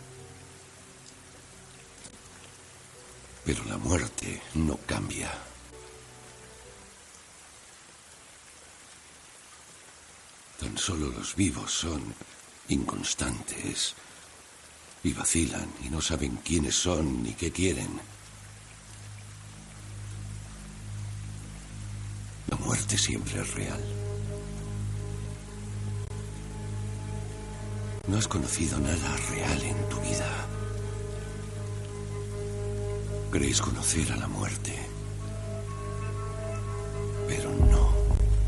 Pero la muerte no cambia. Tan solo los vivos son inconstantes y vacilan y no saben quiénes son ni qué quieren. La muerte siempre es real. No has conocido nada real en tu vida. Crees conocer a la muerte, pero no.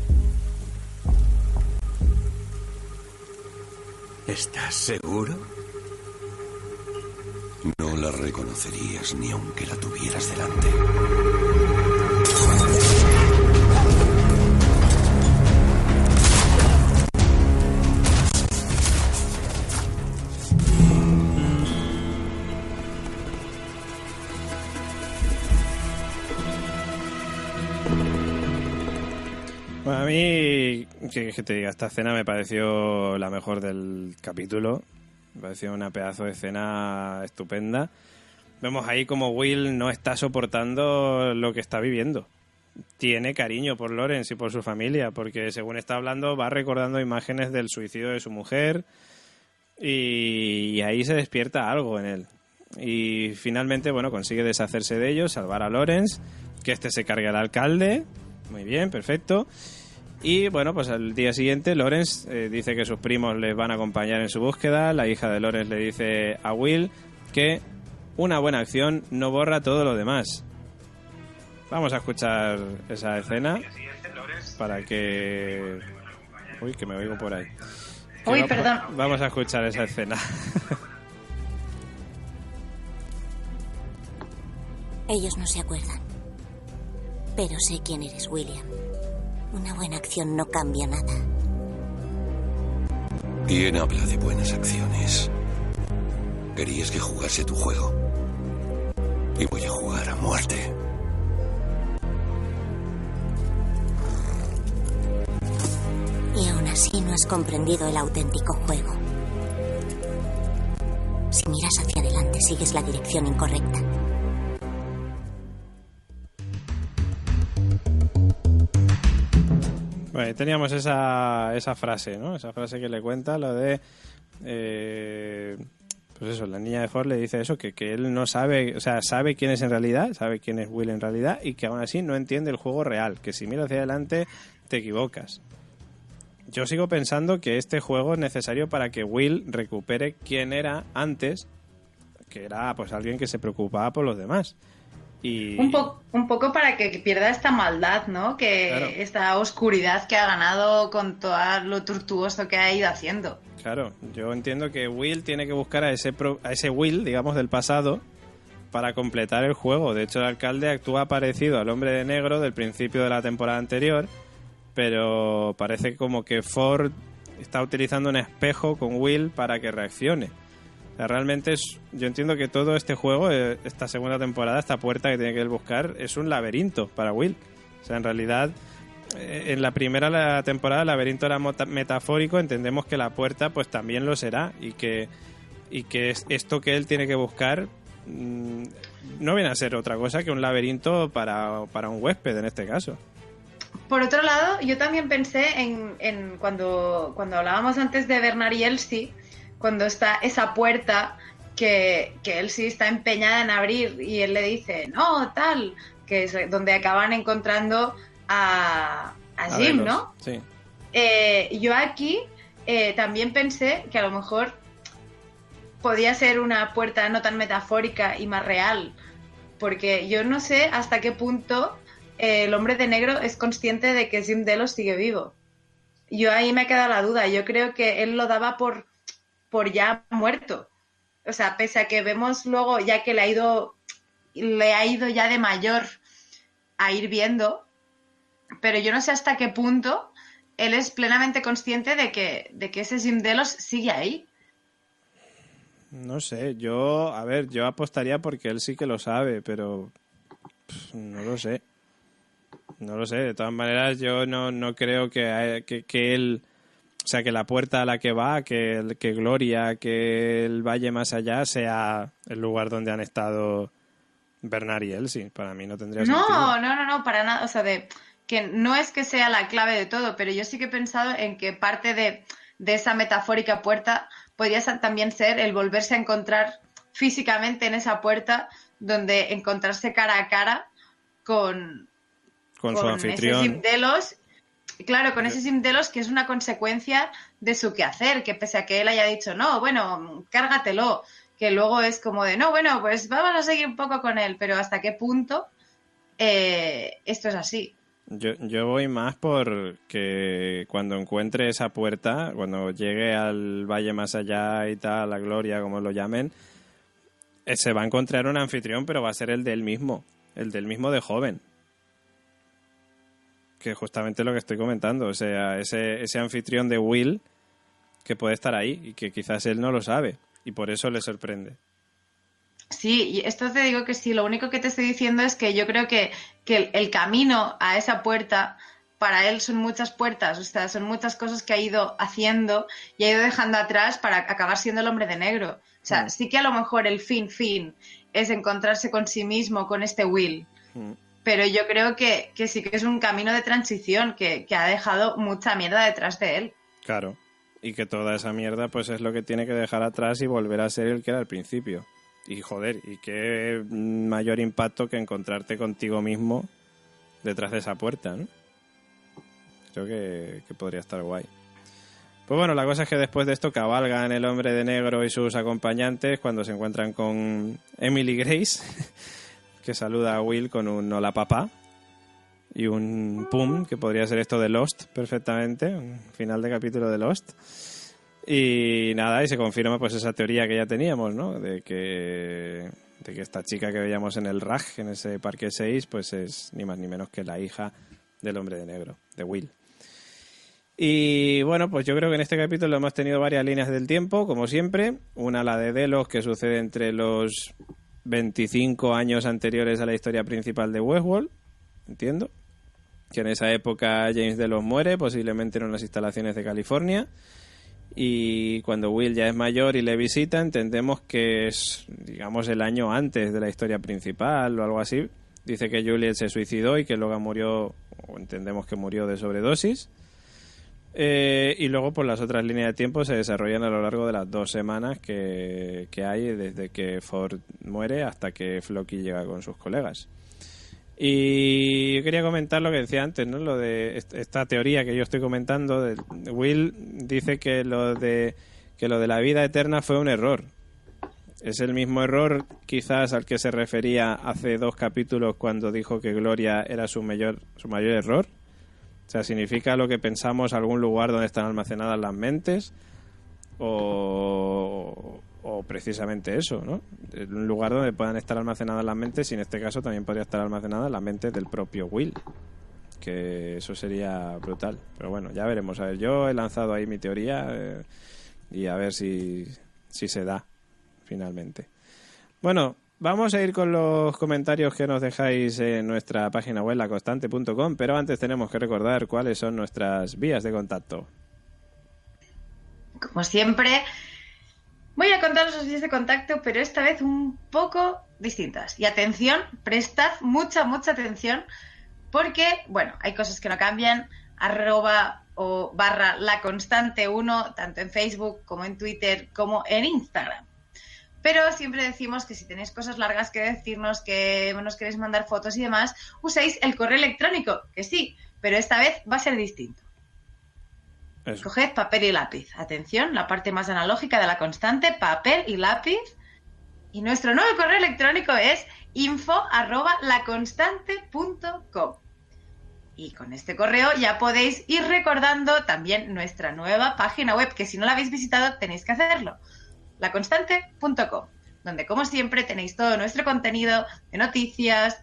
¿Estás seguro? No la reconocerías ni aunque la tuvieras delante. Bueno, a mí, que, que te diga, esta escena me pareció la mejor del capítulo. Me pareció una pedazo de escena estupenda. Vemos ahí como Will no está soportando lo que está viviendo. Tiene cariño por Lawrence y por su familia, porque según está hablando va recordando imágenes del suicidio de su mujer y, y ahí se despierta algo en él. Y finalmente, bueno, consigue deshacerse de ellos, salvar a Lawrence, que este se cargue al alcalde. Muy bien, perfecto. Y bueno, pues al día siguiente Lawrence eh, dice que sus primos les van a acompañar en su búsqueda. La hija de Lawrence le dice a Will que una buena acción no borra todo lo demás. Vamos a escuchar esa escena para que... Uy, que me oigo por ahí. Que Uy, va... perdón. Vamos a escuchar esa escena. Ellos no se acuerdan. Pero sé quién eres, William. Una buena acción no cambia nada. ¿Quién habla de buenas acciones? Querías que jugase tu juego. Y voy a jugar a muerte. Y aún así no has comprendido el auténtico juego. Si miras hacia adelante, sigues la dirección incorrecta. Bueno, teníamos esa, esa frase, ¿no? Esa frase que le cuenta, lo de... Eh, pues eso, la niña de Ford le dice eso, que, que él no sabe, o sea, sabe quién es en realidad, sabe quién es Will en realidad, y que aún así no entiende el juego real, que si miras hacia adelante te equivocas. Yo sigo pensando que este juego es necesario para que Will recupere quién era antes, que era pues alguien que se preocupaba por los demás. Y... Un, po- un poco para que pierda esta maldad, ¿no? Que Claro. esta oscuridad que ha ganado con todo lo tortuoso que ha ido haciendo. Claro, yo entiendo que Will tiene que buscar a ese, pro- a ese Will, digamos, del pasado para completar el juego. De hecho, el alcalde actúa parecido al hombre de negro del principio de la temporada anterior, pero parece como que Ford está utilizando un espejo con Will para que reaccione. O sea, realmente es, yo entiendo que todo este juego, eh, esta segunda temporada, esta puerta que tiene que él buscar, es un laberinto para Will. O sea, en realidad, eh, en la primera la temporada el laberinto era mota- metafórico, entendemos que la puerta pues también lo será, y que, y que es esto que él tiene que buscar mmm, no viene a ser otra cosa que un laberinto para, para un huésped en este caso. Por otro lado, yo también pensé en, en cuando, cuando hablábamos antes de Bernard y Elsie, cuando está esa puerta que, que Elsie está empeñada en abrir y él le dice, no, tal, que es donde acaban encontrando a, a A Jim, verlos, ¿no? Sí. Eh, yo aquí eh, también pensé que a lo mejor podía ser una puerta no tan metafórica y más real, porque yo no sé hasta qué punto eh, el hombre de negro es consciente de que Jim Delos sigue vivo. Yo ahí me ha quedado la duda. Yo creo que él lo daba por, por ya muerto. O sea, pese a que vemos luego ya que le ha ido, le ha ido ya de mayor a ir viendo, pero yo no sé hasta qué punto él es plenamente consciente de que, de que ese Jim Delos sigue ahí. No sé, yo, a ver, yo apostaría porque él sí que lo sabe, pero pff, no lo sé. No lo sé, de todas maneras yo no, no creo que, que, que él, o sea, que la puerta a la que va, que, que Gloria, que el Valle Más Allá sea el lugar donde han estado Bernard y Elsie. Para mí no tendría No, sentido. no, no, no, para nada. O sea, de que no es que sea la clave de todo, pero yo sí que he pensado en que parte de, de esa metafórica puerta podría ser- también ser el volverse a encontrar físicamente en esa puerta, donde encontrarse cara a cara con, Con su ese anfitrión. Jim Delos. Claro, con ese Jim Delos que es una consecuencia de su quehacer, que pese a que él haya dicho, no, bueno, cárgatelo, que luego es como de, no, bueno, pues vamos a seguir un poco con él, pero hasta qué punto eh, esto es así. Yo, yo voy más por que cuando encuentre esa puerta, cuando llegue al Valle Más Allá y tal, la Gloria, como lo llamen, eh, se va a encontrar un anfitrión, pero va a ser el del mismo, el del mismo de joven. Que es justamente lo que estoy comentando, o sea, ese, ese anfitrión de Will que puede estar ahí y que quizás él no lo sabe y por eso le sorprende. Sí, y esto te digo que sí, lo único que te estoy diciendo es que yo creo que, que el, el camino a esa puerta, para él son muchas puertas, o sea, son muchas cosas que ha ido haciendo y ha ido dejando atrás para acabar siendo el hombre de negro. O sea, Mm. sí que a lo mejor el fin, fin, es encontrarse con sí mismo, con este Will, Mm. pero yo creo que, que sí que es un camino de transición que, que ha dejado mucha mierda detrás de él. Claro, y que toda esa mierda pues es lo que tiene que dejar atrás y volver a ser el que era al principio. Y joder, y qué mayor impacto que encontrarte contigo mismo detrás de esa puerta, ¿no? Creo que, que podría estar guay. Pues bueno, la cosa es que después de esto cabalgan el hombre de negro y sus acompañantes cuando se encuentran con Emily Grace, que saluda a Will con un hola papá y un pum, que podría ser esto de Lost perfectamente, un final de capítulo de Lost. Y nada, y se confirma pues esa teoría que ya teníamos, ¿no? De que de que esta chica que veíamos en el R A G, en ese Parque seis, pues es ni más ni menos que la hija del Hombre de Negro, de Will. Y bueno, pues yo creo que en este capítulo hemos tenido varias líneas del tiempo, como siempre. Una, la de Delos, que sucede entre los veinticinco años anteriores a la historia principal de Westworld, entiendo. Que en esa época James Delos muere, posiblemente en unas instalaciones de California. Y cuando Will ya es mayor y le visita, entendemos que es, digamos, el año antes de la historia principal o algo así. Dice que Juliet se suicidó y que Logan murió, o entendemos que murió de sobredosis. Eh, y luego pues las otras líneas de tiempo se desarrollan a lo largo de las dos semanas que, que hay desde que Ford muere hasta que Floki llega con sus colegas. Y yo quería comentar lo que decía antes, ¿no? Lo de esta teoría que yo estoy comentando de Will dice que lo de que lo de la vida eterna fue un error. Es el mismo error quizás al que se refería hace dos capítulos cuando dijo que Gloria era su mayor su mayor error. O sea, ¿significa lo que pensamos algún lugar donde están almacenadas las mentes? O, o precisamente eso, ¿no? Un lugar donde puedan estar almacenadas las mentes, y en este caso también podría estar almacenada la mente del propio Will. Que eso sería brutal. Pero bueno, ya veremos. A ver, yo he lanzado ahí mi teoría eh, y a ver si, si se da finalmente. Bueno, vamos a ir con los comentarios que nos dejáis en nuestra página web, la constante punto com, pero antes tenemos que recordar cuáles son nuestras vías de contacto. Como siempre, voy a contaros las vías de contacto, pero esta vez un poco distintas. Y atención, prestad mucha, mucha atención, porque, bueno, hay cosas que no cambian, arroba o barra la constante uno, tanto en Facebook como en Twitter como en Instagram. Pero siempre decimos que si tenéis cosas largas que decirnos, que nos queréis mandar fotos y demás, uséis el correo electrónico, que sí, pero esta vez va a ser distinto. Eso. Coged papel y lápiz. Atención, la parte más analógica de la constante, papel y lápiz. Y nuestro nuevo correo electrónico es info arroba laconstante punto com. Y con este correo ya podéis ir recordando también nuestra nueva página web, que si no la habéis visitado tenéis que hacerlo. la constante punto com, donde como siempre tenéis todo nuestro contenido de noticias,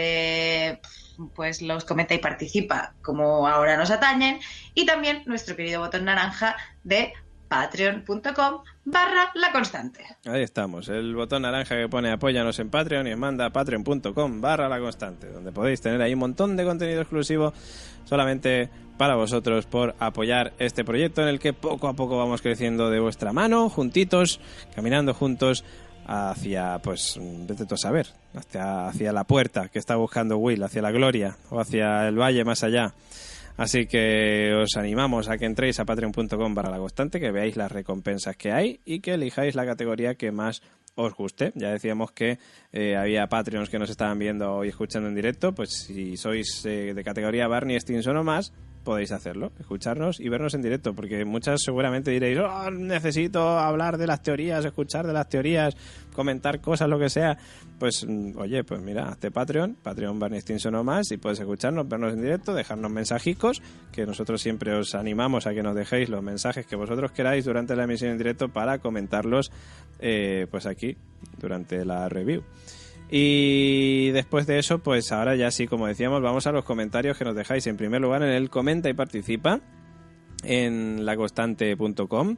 de pues los comenta y participa como ahora nos atañen, y también nuestro querido botón naranja de patreon punto com barra la constante. Ahí estamos, el botón naranja que pone apóyanos en Patreon y os manda a patreon punto com barra la constante, donde podéis tener ahí un montón de contenido exclusivo solamente para vosotros por apoyar este proyecto en el que poco a poco vamos creciendo de vuestra mano, juntitos, caminando juntos hacia, pues, vete tú a saber, hacia, hacia la puerta que está buscando Will, hacia la gloria o hacia el valle más allá. Así que os animamos a que entréis a patreon punto com barra la constante, que veáis las recompensas que hay y que elijáis la categoría que más os guste. Ya decíamos que eh, había Patreons que nos estaban viendo y escuchando en directo, pues si sois eh, de categoría Barney Stinson o más, podéis hacerlo, escucharnos y vernos en directo, porque muchas seguramente diréis, oh, necesito hablar de las teorías, escuchar de las teorías, comentar cosas, lo que sea. Pues, oye, pues mira, hazte Patreon, Patreon Barney Stinson o más, y puedes escucharnos, vernos en directo, dejarnos mensajicos, que nosotros siempre os animamos a que nos dejéis los mensajes que vosotros queráis durante la emisión en directo para comentarlos eh, pues aquí, durante la review. Y después de eso, pues ahora ya sí, como decíamos, vamos a los comentarios que nos dejáis en primer lugar en el comenta y participa en la constante punto com.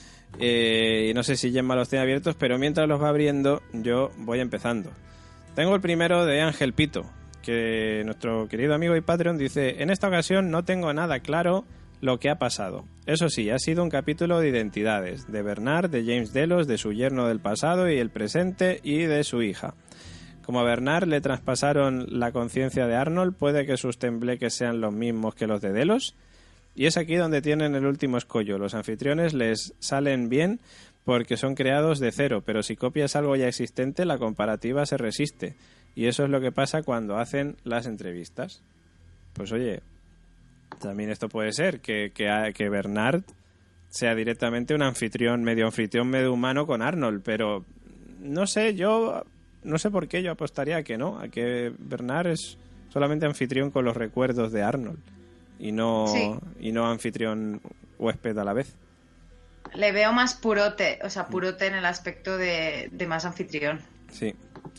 Eh, no sé si Gemma los tiene abiertos, pero mientras los va abriendo yo voy empezando. Tengo el primero de Ángel Pito, que nuestro querido amigo y Patreon dice: en esta ocasión no tengo nada claro lo que ha pasado. Eso sí, ha sido un capítulo de identidades, de Bernard, de James Delos, de su yerno del pasado y el presente y de su hija. Como a Bernard le traspasaron la conciencia de Arnold, puede que sus tembleques sean los mismos que los de Delos. Y es aquí donde tienen el último escollo. Los anfitriones les salen bien porque son creados de cero, pero si copias algo ya existente, la comparativa se resiste. Y eso es lo que pasa cuando hacen las entrevistas. Pues oye, también esto puede ser, que, que, que Bernard sea directamente un anfitrión, medio anfitrión, medio humano con Arnold, pero no sé, yo... No sé por qué yo apostaría a que no, a que Bernard es solamente anfitrión con los recuerdos de Arnold y no, sí. y no anfitrión huésped a la vez. Le veo más purote, o sea, purote en el aspecto de, de más anfitrión. Sí,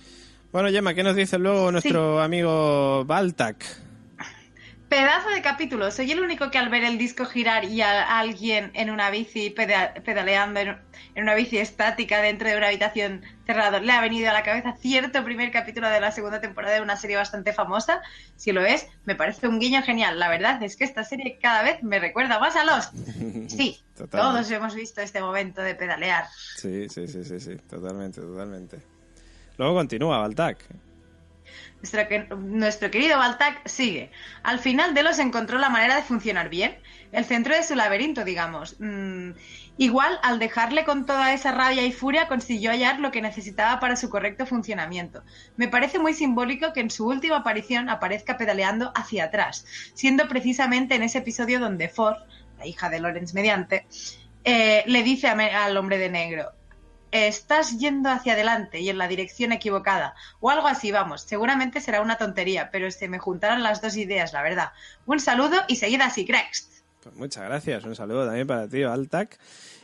Bueno, Gemma, ¿qué nos dice luego nuestro sí. amigo Baltac? Pedazo de capítulo. Soy el único que al ver el disco girar y a alguien en una bici peda pedaleando en, en una bici estática dentro de una habitación cerrada le ha venido a la cabeza cierto primer capítulo de la segunda temporada de una serie bastante famosa. Si lo es, me parece un guiño genial. La verdad es que esta serie cada vez me recuerda más a Lost. Sí, todos hemos visto este momento de pedalear. Sí, sí, sí, sí, sí, totalmente, totalmente. Luego continúa, Baltac. Nuestro, que, nuestro querido Baltac sigue. Al final Delos encontró la manera de funcionar bien, el centro de su laberinto, digamos. Mm, igual, al dejarle con toda esa rabia y furia, consiguió hallar lo que necesitaba para su correcto funcionamiento. Me parece muy simbólico que en su última aparición aparezca pedaleando hacia atrás, siendo precisamente en ese episodio donde Ford, la hija de Lawrence mediante, eh, le dice a, al hombre de negro: estás yendo hacia adelante y en la dirección equivocada, o algo así, vamos. Seguramente será una tontería, pero se me juntaron las dos ideas, la verdad. Un saludo y seguid así, cracks. Pues muchas gracias, un saludo también para ti, Baltac.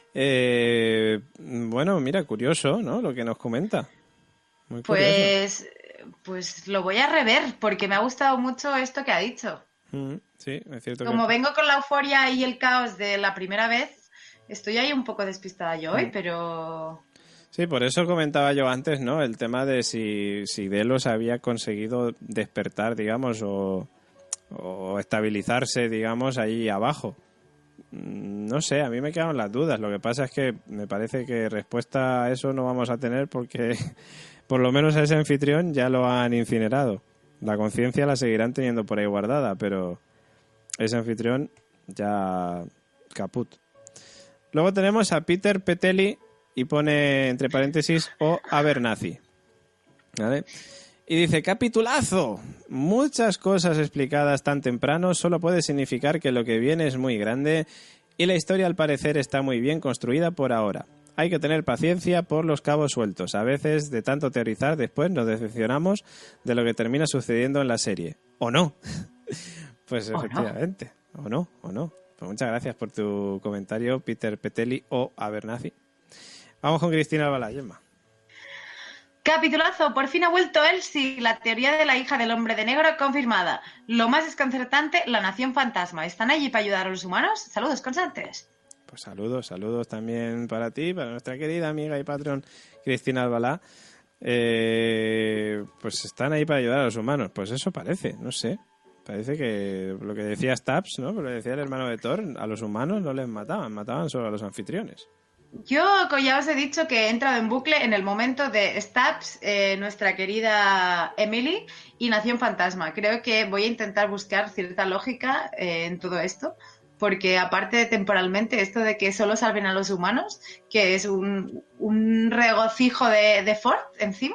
Eh, bueno, mira, curioso, ¿no? Lo que nos comenta. Muy pues, pues lo voy a rever, porque me ha gustado mucho esto que ha dicho. Mm, sí, es cierto. Como que... vengo con la euforia y el caos de la primera vez, estoy ahí un poco despistada yo hoy, mm. pero... Sí, por eso comentaba yo antes, ¿no? El tema de si, si Delos había conseguido despertar, digamos, o, o estabilizarse, digamos, ahí abajo. No sé, a mí me quedan las dudas. Lo que pasa es que me parece que respuesta a eso no vamos a tener porque por lo menos a ese anfitrión ya lo han incinerado. La conciencia la seguirán teniendo por ahí guardada, pero ese anfitrión ya caput. Luego tenemos a Peter Petelli y pone entre paréntesis o Abernathy, ¿vale? Y dice, capitulazo, muchas cosas explicadas tan temprano solo puede significar que lo que viene es muy grande y la historia al parecer está muy bien construida por ahora. Hay que tener paciencia por los cabos sueltos. A veces de tanto teorizar después nos decepcionamos de lo que termina sucediendo en la serie. ¿O no? Pues efectivamente, o no, o no. Pues muchas gracias por tu comentario, Peter Petelli o Abernathy. Vamos con Cristina Albalá, Gemma. Capitulazo, por fin ha vuelto Elsie, la teoría de la hija del hombre de negro confirmada. Lo más desconcertante, la nación fantasma. ¿Están allí para ayudar a los humanos? Saludos constantes. Pues saludos, saludos también para ti, para nuestra querida amiga y patrón Cristina Albalá. Eh, pues están ahí para ayudar a los humanos. Pues eso parece, no sé. Parece que lo que decía Stubbs, ¿no? Lo que decía el hermano de Thor, a los humanos no les mataban, mataban solo a los anfitriones. Yo ya os he dicho que he entrado en bucle en el momento de Stubbs, eh, nuestra querida Emily y Nación Fantasma. Creo que voy a intentar buscar cierta lógica eh, en todo esto, porque aparte de temporalmente, esto de que solo salven a los humanos, que es un, un regocijo de, de Ford encima.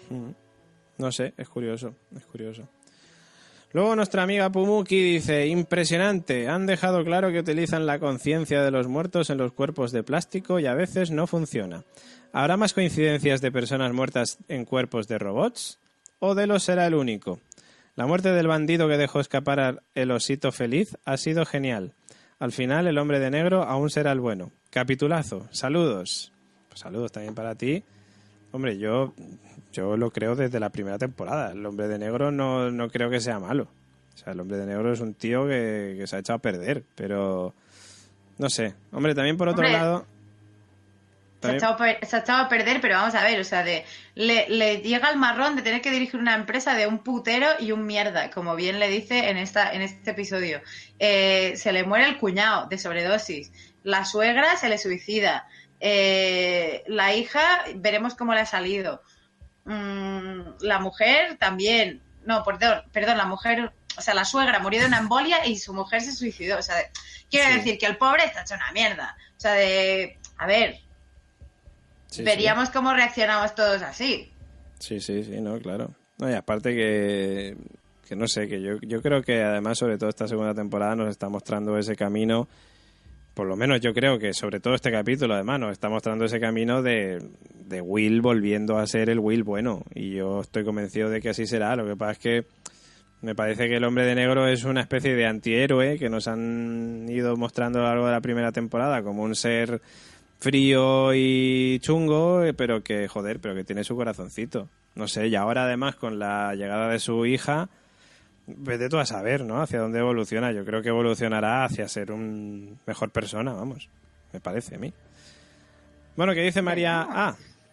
No sé, es curioso, es curioso. Luego nuestra amiga Pumuki dice, impresionante, han dejado claro que utilizan la conciencia de los muertos en los cuerpos de plástico y a veces no funciona. ¿Habrá más coincidencias de personas muertas en cuerpos de robots? ¿O Delos será el único? La muerte del bandido que dejó escapar el osito feliz ha sido genial. Al final el hombre de negro aún será el bueno. Capitulazo, saludos. Pues saludos también para ti. Hombre, yo, yo lo creo desde la primera temporada. El hombre de negro no, no creo que sea malo. O sea, el hombre de negro es un tío que, que se ha echado a perder, pero no sé. Hombre, también por otro hombre, lado... También... Se, ha echado, se ha echado a perder, pero vamos a ver, o sea, de le, le llega el marrón de tener que dirigir una empresa de un putero y un mierda, como bien le dice en, esta, en este episodio. Eh, se le muere el cuñado de sobredosis. La suegra se le suicida. Eh, la hija, veremos cómo le ha salido. Mm, la mujer también. No, perdón, perdón, la mujer, o sea, la suegra murió de una embolia y su mujer se suicidó. O sea, de, quiere sí. decir que el pobre está hecho una mierda. O sea, de, a ver, sí, veríamos sí. cómo reaccionamos todos así. Sí, sí, sí, no, claro. No, y aparte que, que no sé, que yo, yo creo que además, sobre todo esta segunda temporada, nos está mostrando ese camino. Por lo menos yo creo que sobre todo este capítulo además nos está mostrando ese camino de, de Will volviendo a ser el Will bueno, y yo estoy convencido de que así será. Lo que pasa es que me parece que el hombre de negro es una especie de antihéroe que nos han ido mostrando a lo largo de la primera temporada como un ser frío y chungo, pero que joder, pero que tiene su corazoncito. no sé, y ahora además con la llegada de su hija, vete tú a saber, ¿no? Hacia dónde evoluciona. Yo creo que evolucionará hacia ser un mejor persona, vamos, me parece a mí. Bueno, ¿qué dice María A?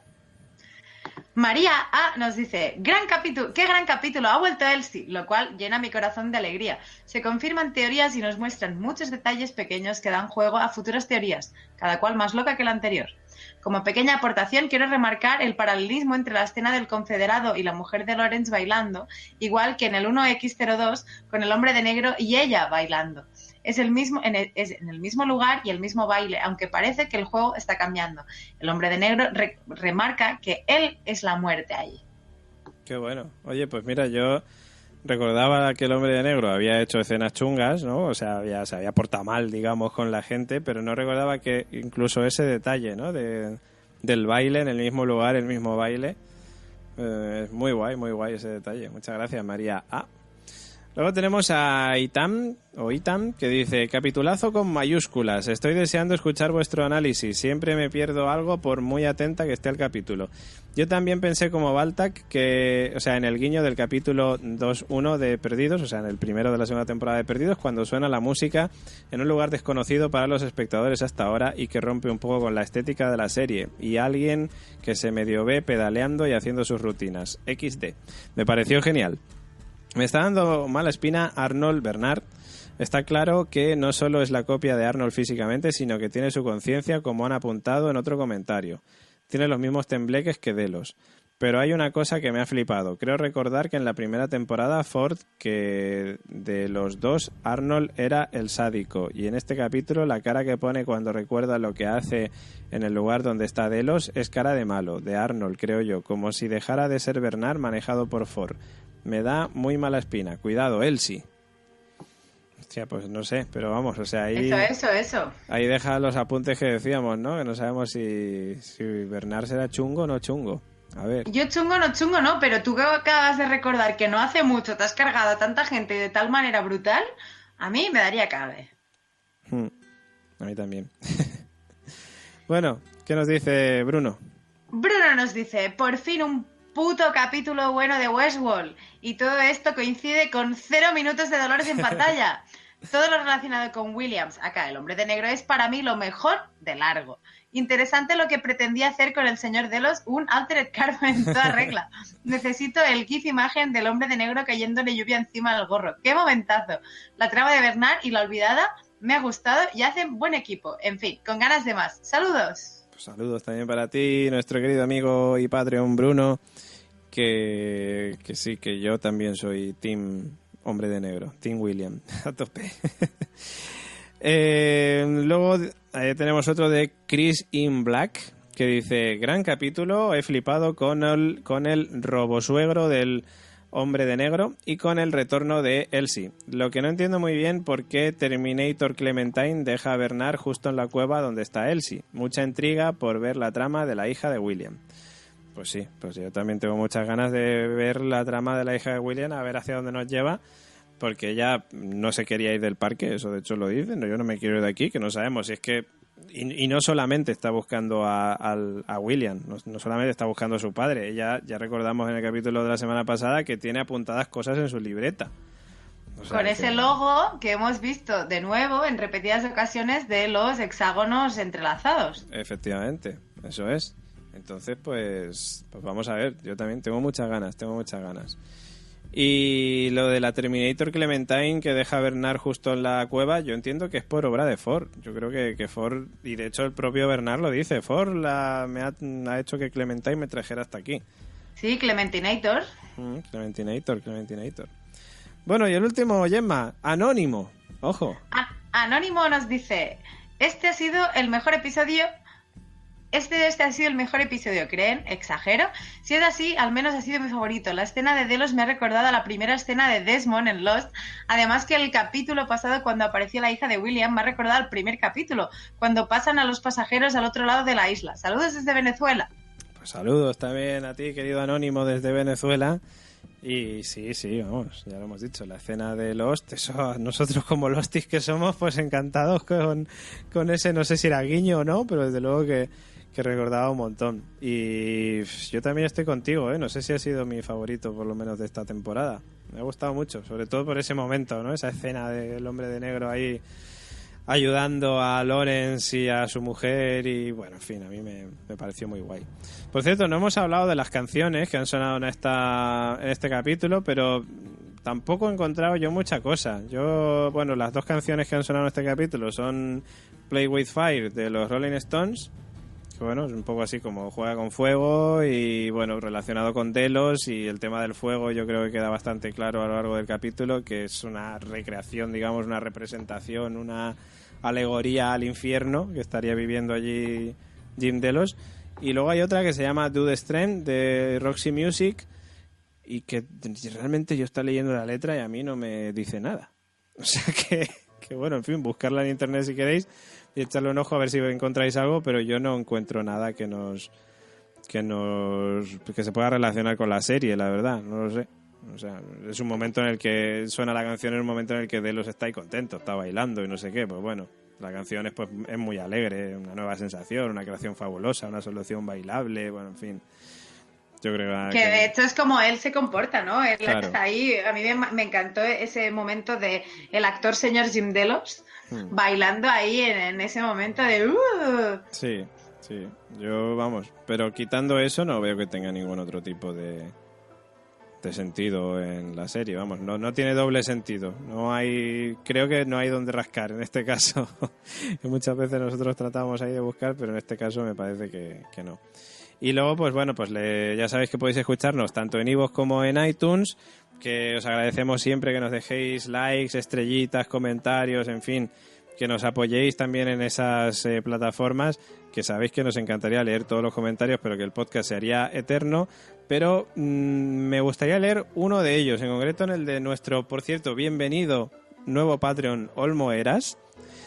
María A nos dice, gran capítulo, qué gran capítulo, ha vuelto Elsie, lo cual llena mi corazón de alegría. Se confirman teorías y nos muestran muchos detalles pequeños que dan juego a futuras teorías, cada cual más loca que la anterior. Como pequeña aportación, quiero remarcar el paralelismo entre la escena del Confederado y la mujer de Lawrence bailando, igual que en el uno equis cero dos con el hombre de negro y ella bailando. Es, el mismo, en el, es en el mismo lugar y el mismo baile, aunque parece que el juego está cambiando. El hombre de negro re, remarca que él es la muerte allí. Qué bueno. Oye, pues mira, yo recordaba que el hombre de negro había hecho escenas chungas, ¿no? O sea, había, se había portado mal, digamos, con la gente, pero no recordaba que incluso ese detalle, ¿no? De, del baile en el mismo lugar, el mismo baile. Eh, es muy guay, muy guay ese detalle. Muchas gracias, María A. Luego tenemos a Itam, o Itam, que dice, capitulazo con mayúsculas, estoy deseando escuchar vuestro análisis, siempre me pierdo algo por muy atenta que esté el capítulo. Yo también pensé como Baltac que, o sea, en el guiño del capítulo dos uno de Perdidos, o sea, en el primero de la segunda temporada de Perdidos, cuando suena la música en un lugar desconocido para los espectadores hasta ahora y que rompe un poco con la estética de la serie, y alguien que se medio ve pedaleando y haciendo sus rutinas. equis de. Me pareció genial. Me está dando mala espina Arnold Bernard. Está claro que no solo es la copia de Arnold físicamente, sino que tiene su conciencia, como han apuntado en otro comentario. Tiene los mismos tembleques que Delos. Pero hay una cosa que me ha flipado. Creo recordar que en la primera temporada Ford, que de los dos, Arnold era el sádico. Y en este capítulo la cara que pone cuando recuerda lo que hace en el lugar donde está Delos es cara de malo, de Arnold, creo yo. Como si dejara de ser Bernard manejado por Ford. Me da muy mala espina. Cuidado, Elsie. Hostia, pues no sé, pero vamos, o sea, ahí... Eso, eso, eso. Ahí deja los apuntes que decíamos, ¿no? Que no sabemos si, si Bernard será chungo o no chungo. A ver. Yo chungo no chungo no, pero tú que acabas de recordar que no hace mucho te has cargado a tanta gente y de tal manera brutal, a mí me daría cabe. Hmm. A mí también. Bueno, ¿qué nos dice Bruno? Bruno nos dice, por fin un puto capítulo bueno de Westworld. Y todo esto coincide con cero minutos de dolores en pantalla. Todo lo relacionado con Williams, acá el hombre de negro, es para mí lo mejor de largo. Interesante lo que pretendía hacer con el señor Delos, un altered carbon en toda regla. Necesito el gif imagen del hombre de negro cayéndole lluvia encima del gorro. ¡Qué momentazo! La trama de Bernard y la olvidada me ha gustado y hacen buen equipo. En fin, con ganas de más. ¡Saludos! Pues saludos también para ti, nuestro querido amigo y Patreon Bruno, que, que sí, que yo también soy Team Hombre de Negro, Team William, a tope. eh, luego eh, tenemos otro de Chris in Black, que dice, gran capítulo, he flipado con el, con el robosuegro del Hombre de Negro y con el retorno de Elsie. Lo que no entiendo muy bien por qué Terminator Clementine deja a Bernard justo en la cueva donde está Elsie. Mucha intriga por ver la trama de la hija de William. Pues sí, pues yo también tengo muchas ganas de ver la trama de la hija de William, a ver hacia dónde nos lleva, porque ella no se quería ir del parque, eso de hecho lo dicen, no, yo no me quiero ir de aquí, que no sabemos si es que... Y, y no solamente está buscando a, a, a William, no, no solamente está buscando a su padre, ella, ya recordamos en el capítulo de la semana pasada que tiene apuntadas cosas en su libreta. O sea, con ese que... logo que hemos visto de nuevo en repetidas ocasiones de los hexágonos entrelazados. Efectivamente, eso es. Entonces, pues, pues vamos a ver. Yo también tengo muchas ganas, tengo muchas ganas. Y lo de la Terminator Clementine que deja a Bernard justo en la cueva, yo entiendo que es por obra de Ford. Yo creo que, que Ford, y de hecho el propio Bernard lo dice, Ford la, me ha, ha hecho que Clementine me trajera hasta aquí. Sí, Clementinator. Mm, Clementinator, Clementinator. Bueno, y el último, Gemma, Anónimo. Ojo. A- Anónimo nos dice, este ha sido el mejor episodio... Este, este ha sido el mejor episodio, ¿creen? ¿Exagero? Si es así, al menos ha sido mi favorito. La escena de Delos me ha recordado a la primera escena de Desmond en Lost. Además que el capítulo pasado, cuando apareció la hija de William, me ha recordado al primer capítulo, cuando pasan a los pasajeros al otro lado de la isla. Saludos desde Venezuela. Pues saludos también a ti, querido Anónimo, desde Venezuela. Y sí, sí, vamos, ya lo hemos dicho, la escena de Lost, eso nosotros como Lostis que somos, pues encantados con, con ese, no sé si era guiño o no, pero desde luego que... que recordaba un montón. Y yo también estoy contigo, ¿eh? No sé si ha sido mi favorito, por lo menos, de esta temporada. Me ha gustado mucho, sobre todo por ese momento, ¿no? Esa escena del hombre de negro ahí ayudando a Lawrence y a su mujer y, bueno, en fin, a mí me, me pareció muy guay. Por cierto, no hemos hablado de las canciones que han sonado en, esta, en este capítulo, pero tampoco he encontrado yo mucha cosa. Yo, bueno, las dos canciones que han sonado en este capítulo son Play With Fire de los Rolling Stones, que bueno, es un poco así como juega con fuego y bueno, relacionado con Delos, y el tema del fuego yo creo que queda bastante claro a lo largo del capítulo, que es una recreación, digamos, una representación, una alegoría al infierno que estaría viviendo allí Jim Delos. Y luego hay otra que se llama Do the Strength de Roxy Music, y que realmente yo estoy leyendo la letra y a mí no me dice nada. O sea que, que bueno, en fin, buscarla en internet si queréis y echarle un ojo a ver si encontráis algo, pero yo no encuentro nada que nos que nos que se pueda relacionar con la serie, la verdad, no lo sé. O sea, es un momento en el que suena la canción, en un momento en el que Delos está ahí contento, está bailando y no sé qué, pues bueno, la canción es, pues, es muy alegre, una nueva sensación, una creación fabulosa, una solución bailable, bueno, en fin. Yo creo que, que de hecho es como él se comporta, ¿no? Él claro. Está ahí, a mí me, me encantó ese momento de el actor señor Jim Delos hmm. bailando ahí en, en ese momento de uh. Sí, sí, yo vamos, pero quitando eso no veo que tenga ningún otro tipo de de sentido en la serie, vamos, no, no tiene doble sentido, no hay, creo que no hay donde rascar en este caso. Muchas veces nosotros tratamos ahí de buscar, pero en este caso me parece que, que no. Y luego, pues bueno, pues le, ya sabéis que podéis escucharnos tanto en iVoox como en iTunes, que os agradecemos siempre que nos dejéis likes, estrellitas, comentarios, en fin, que nos apoyéis también en esas eh, plataformas, que sabéis que nos encantaría leer todos los comentarios, pero que el podcast se haría eterno. Pero mmm, me gustaría leer uno de ellos, en concreto en el de nuestro, por cierto, bienvenido nuevo Patreon, Olmo Eras,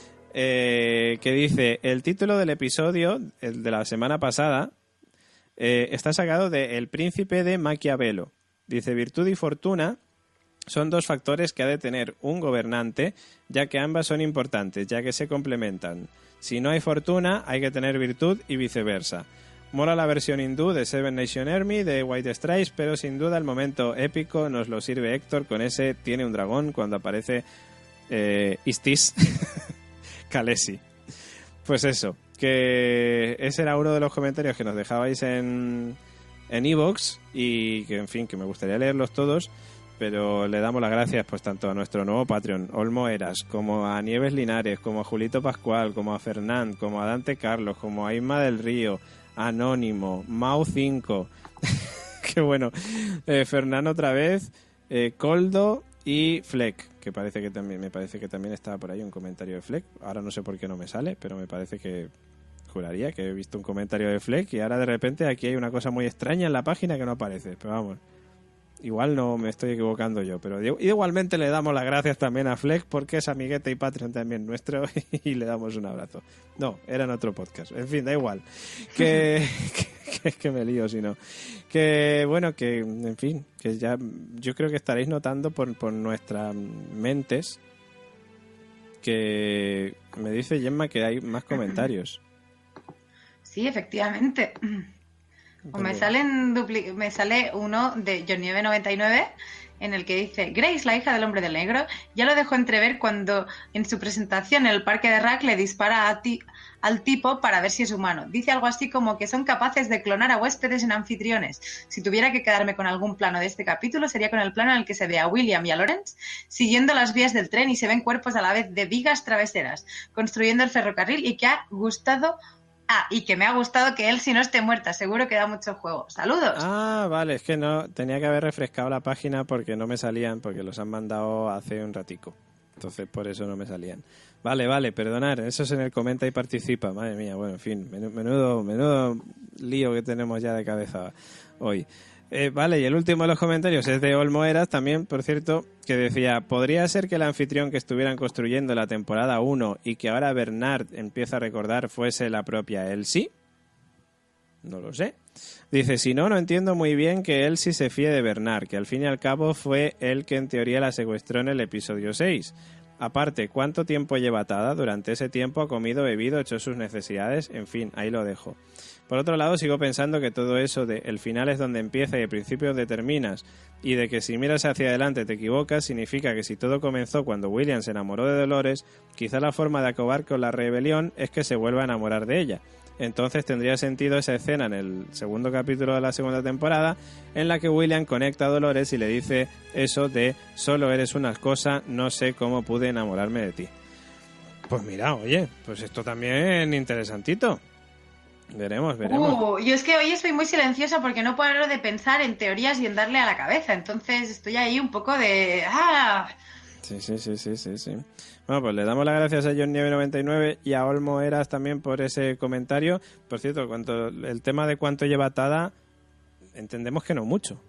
eh, que dice: el título del episodio, el de la semana pasada, eh, está sacado de El Príncipe de Maquiavelo. Dice: virtud y fortuna son dos factores que ha de tener un gobernante, ya que ambas son importantes, ya que se complementan. Si no hay fortuna, hay que tener virtud y viceversa. Mola la versión hindú de Seven Nation Army de White Stripes, pero sin duda el momento épico nos lo sirve Héctor con ese tiene un dragón cuando aparece eh, Istis Khaleesi. Pues eso, que ese era uno de los comentarios que nos dejabais en en iVoox y que, en fin, que me gustaría leerlos todos, pero le damos las gracias pues tanto a nuestro nuevo Patreon, Olmo Eras, como a Nieves Linares, como a Julito Pascual, como a Fernán, como a Dante Carlos, como a Isma del Río, Anónimo, Mau cinco, que bueno, eh, Fernán otra vez, eh, Coldo y Fleck, que parece que también me parece que también estaba por ahí un comentario de Fleck. Ahora no sé por qué no me sale, pero me parece que juraría que he visto un comentario de Fleck y ahora de repente aquí hay una cosa muy extraña en la página que no aparece, pero vamos, igual no me estoy equivocando yo, pero igualmente le damos las gracias también a Fleck porque es amiguete y Patreon también nuestro y le damos un abrazo. No, era en otro podcast. En fin, da igual. Que, que, que me lío si no. Que bueno, que en fin, que ya yo creo que estaréis notando por, por nuestras mentes que me dice Gemma que hay más comentarios. Sí, efectivamente. O me salen dupli- me sale uno de Johnieve noventa y nueve en el que dice: Grace, la hija del hombre del negro, ya lo dejó entrever cuando en su presentación en el parque de Rack le dispara a ti- al tipo para ver si es humano. Dice algo así como que son capaces de clonar a huéspedes en anfitriones. Si tuviera que quedarme con algún plano de este capítulo sería con el plano en el que se ve a William y a Lawrence siguiendo las vías del tren y se ven cuerpos a la vez de vigas traveseras construyendo el ferrocarril, y que ha gustado Ah, y que me ha gustado que él si no esté muerta, seguro que da mucho juego. ¡Saludos! Ah, vale, es que no, tenía que haber refrescado la página porque no me salían, porque los han mandado hace un ratico. Entonces por eso no me salían. Vale, vale, perdonar, eso es en el comenta y participa. Madre mía, bueno, en fin, menudo, menudo lío que tenemos ya de cabeza hoy. Eh, vale, y el último de los comentarios es de Olmo Eras también, por cierto, que decía: ¿podría ser que el anfitrión que estuvieran construyendo la temporada uno y que ahora Bernard empieza a recordar fuese la propia Elsie? No lo sé. Dice: si no, no entiendo muy bien que Elsie se fíe de Bernard, que al fin y al cabo fue él que en teoría la secuestró en el episodio seis. Aparte, ¿cuánto tiempo lleva atada? Durante ese tiempo ha comido, bebido, hecho sus necesidades, en fin, ahí lo dejo. Por otro lado, sigo pensando que todo eso de el final es donde empieza y el principio es donde terminas, y de que si miras hacia adelante te equivocas, significa que si todo comenzó cuando William se enamoró de Dolores, quizá la forma de acabar con la rebelión es que se vuelva a enamorar de ella. Entonces tendría sentido esa escena en el segundo capítulo de la segunda temporada en la que William conecta a Dolores y le dice eso de solo eres una cosa, no sé cómo pude enamorarme de ti. Pues mira, oye, pues esto también interesantito. Veremos, veremos. Uh, yo es que hoy estoy muy silenciosa porque no paro de pensar en teorías y en darle a la cabeza. Entonces estoy ahí un poco de... ¡Ah! Sí, sí, sí, sí, sí, sí. Bueno, pues le damos las gracias a John Nieve noventa y nueve y a Olmo Eras también por ese comentario. Por cierto, cuanto el tema de cuánto lleva atada, entendemos que no mucho.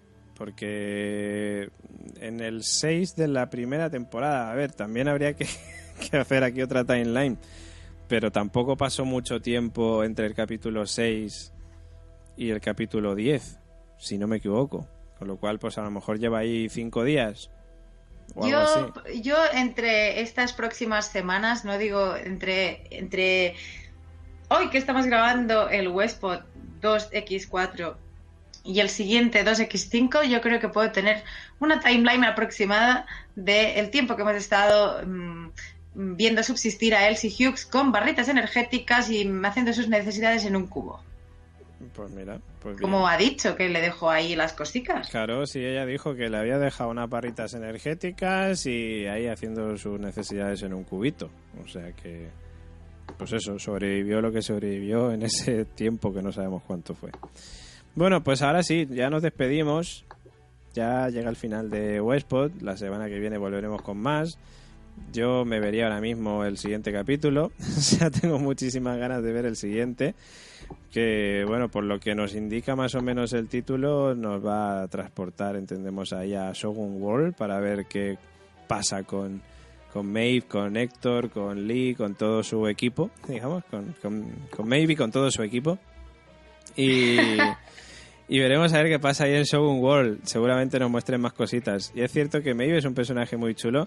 Porque en el seis de la primera temporada, a ver, también habría que, que hacer aquí otra timeline. Pero tampoco pasó mucho tiempo entre el capítulo seis y el capítulo diez, si no me equivoco. Con lo cual, pues a lo mejor lleva ahí cinco días. O yo, algo así. yo entre estas próximas semanas, no digo entre, entre hoy que estamos grabando el Westpod dos equis cuatro y el siguiente dos equis cinco, yo creo que puedo tener una timeline aproximada del tiempo que hemos estado... Mmm, viendo subsistir a Elsie Hughes con barritas energéticas y haciendo sus necesidades en un cubo. Pues mira, pues bien. Como ha dicho, que le dejó ahí las cositas. Claro, sí, ella dijo que le había dejado unas barritas energéticas y ahí haciendo sus necesidades en un cubito. O sea que, pues eso, sobrevivió lo que sobrevivió en ese tiempo que no sabemos cuánto fue. Bueno, pues ahora sí, ya nos despedimos. Ya llega el final de Westpod. La semana que viene volveremos con más. Yo me vería ahora mismo el siguiente capítulo. Ya tengo muchísimas ganas de ver el siguiente. Que, bueno, por lo que nos indica más o menos el título, nos va a transportar, entendemos, ahí a Shogun World para ver qué pasa con, con Maeve, con Héctor, con Lee, con todo su equipo, digamos, con, con, con Maeve y con todo su equipo. Y, y veremos a ver qué pasa ahí en Shogun World. Seguramente nos muestren más cositas. Y es cierto que Maeve es un personaje muy chulo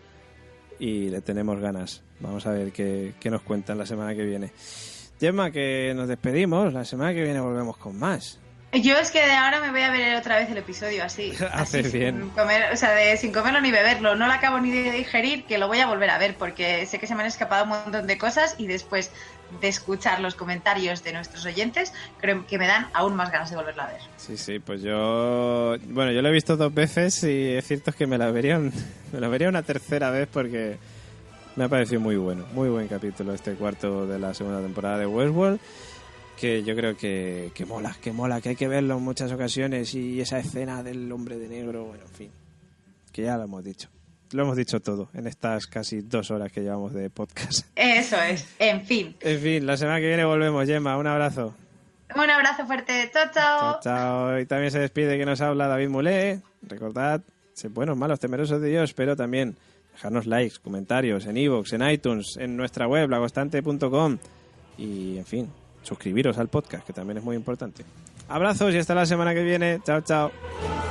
y le tenemos ganas. Vamos a ver qué, qué nos cuentan la semana que viene. Gemma, que nos despedimos. La semana que viene volvemos con más. Yo es que de ahora me voy a ver otra vez el episodio así. Haces así bien. Sin comer, o sea, de, sin comerlo ni beberlo. No lo acabo ni de digerir, que lo voy a volver a ver porque sé que se me han escapado un montón de cosas y después de escuchar los comentarios de nuestros oyentes, creo que me dan aún más ganas de volverla a ver. Sí, sí, pues yo... Bueno, yo lo he visto dos veces y es cierto que me la vería, un, me la vería una tercera vez porque me ha parecido muy bueno. Muy buen capítulo este cuarto de la segunda temporada de Westworld, que yo creo que, que mola, que mola, que hay que verlo en muchas ocasiones, y esa escena del hombre de negro, bueno, en fin, que ya lo hemos dicho. Lo hemos dicho todo en estas casi dos horas que llevamos de podcast. Eso es, en fin. En fin, la semana que viene volvemos, Gemma, un abrazo. Un abrazo fuerte, chao, chao. Chao, chao. Y también se despide que nos habla David Mulé. Recordad, ser buenos, malos, temerosos de Dios, pero también dejarnos likes, comentarios en iVoox, en iTunes, en nuestra web, la constante punto com, y, en fin, suscribiros al podcast, que también es muy importante. Abrazos y hasta la semana que viene. Chao, chao.